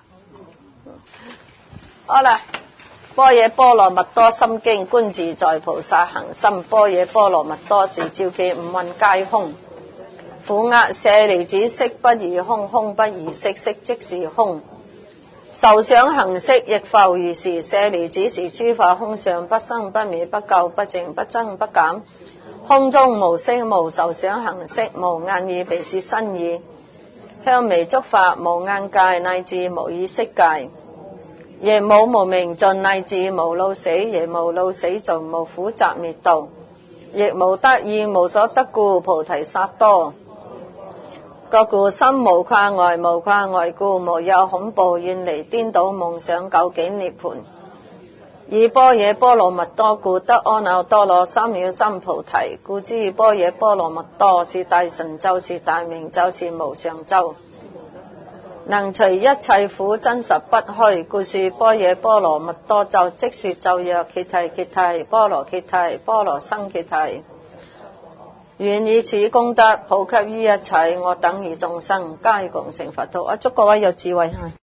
好啦，般若波羅蜜多心經，觀自在菩薩行深。般若波羅蜜多時，照見五蘊皆空。苦厄舍利子，色不異空，空不異色，色即是空。受想行識亦復如是，舍利子是諸法空相，不生不滅，不垢不淨，不增不減。空中無色無受想行識，無眼耳鼻舌身意，香味觸法，無眼界，乃至無意識界。亦無無明盡，乃至無老死，亦無老死盡，無苦集滅道。亦無得意，無所得故，菩提薩埵。覺故心無掛礙，無掛礙故，無有恐怖，遠離顛倒夢想，究竟涅槃。以般若波羅蜜多故，得阿耨多羅三藐三菩提。故知般若波羅蜜多是大神咒，是大明咒，是無上咒，能除一切苦，真實不虛。故說般若波羅蜜多咒，即說咒曰：揭諦揭諦，波羅揭諦，波羅僧揭諦。願以此功德普及於一切我等與眾生，皆共成佛道。祝各位有智慧。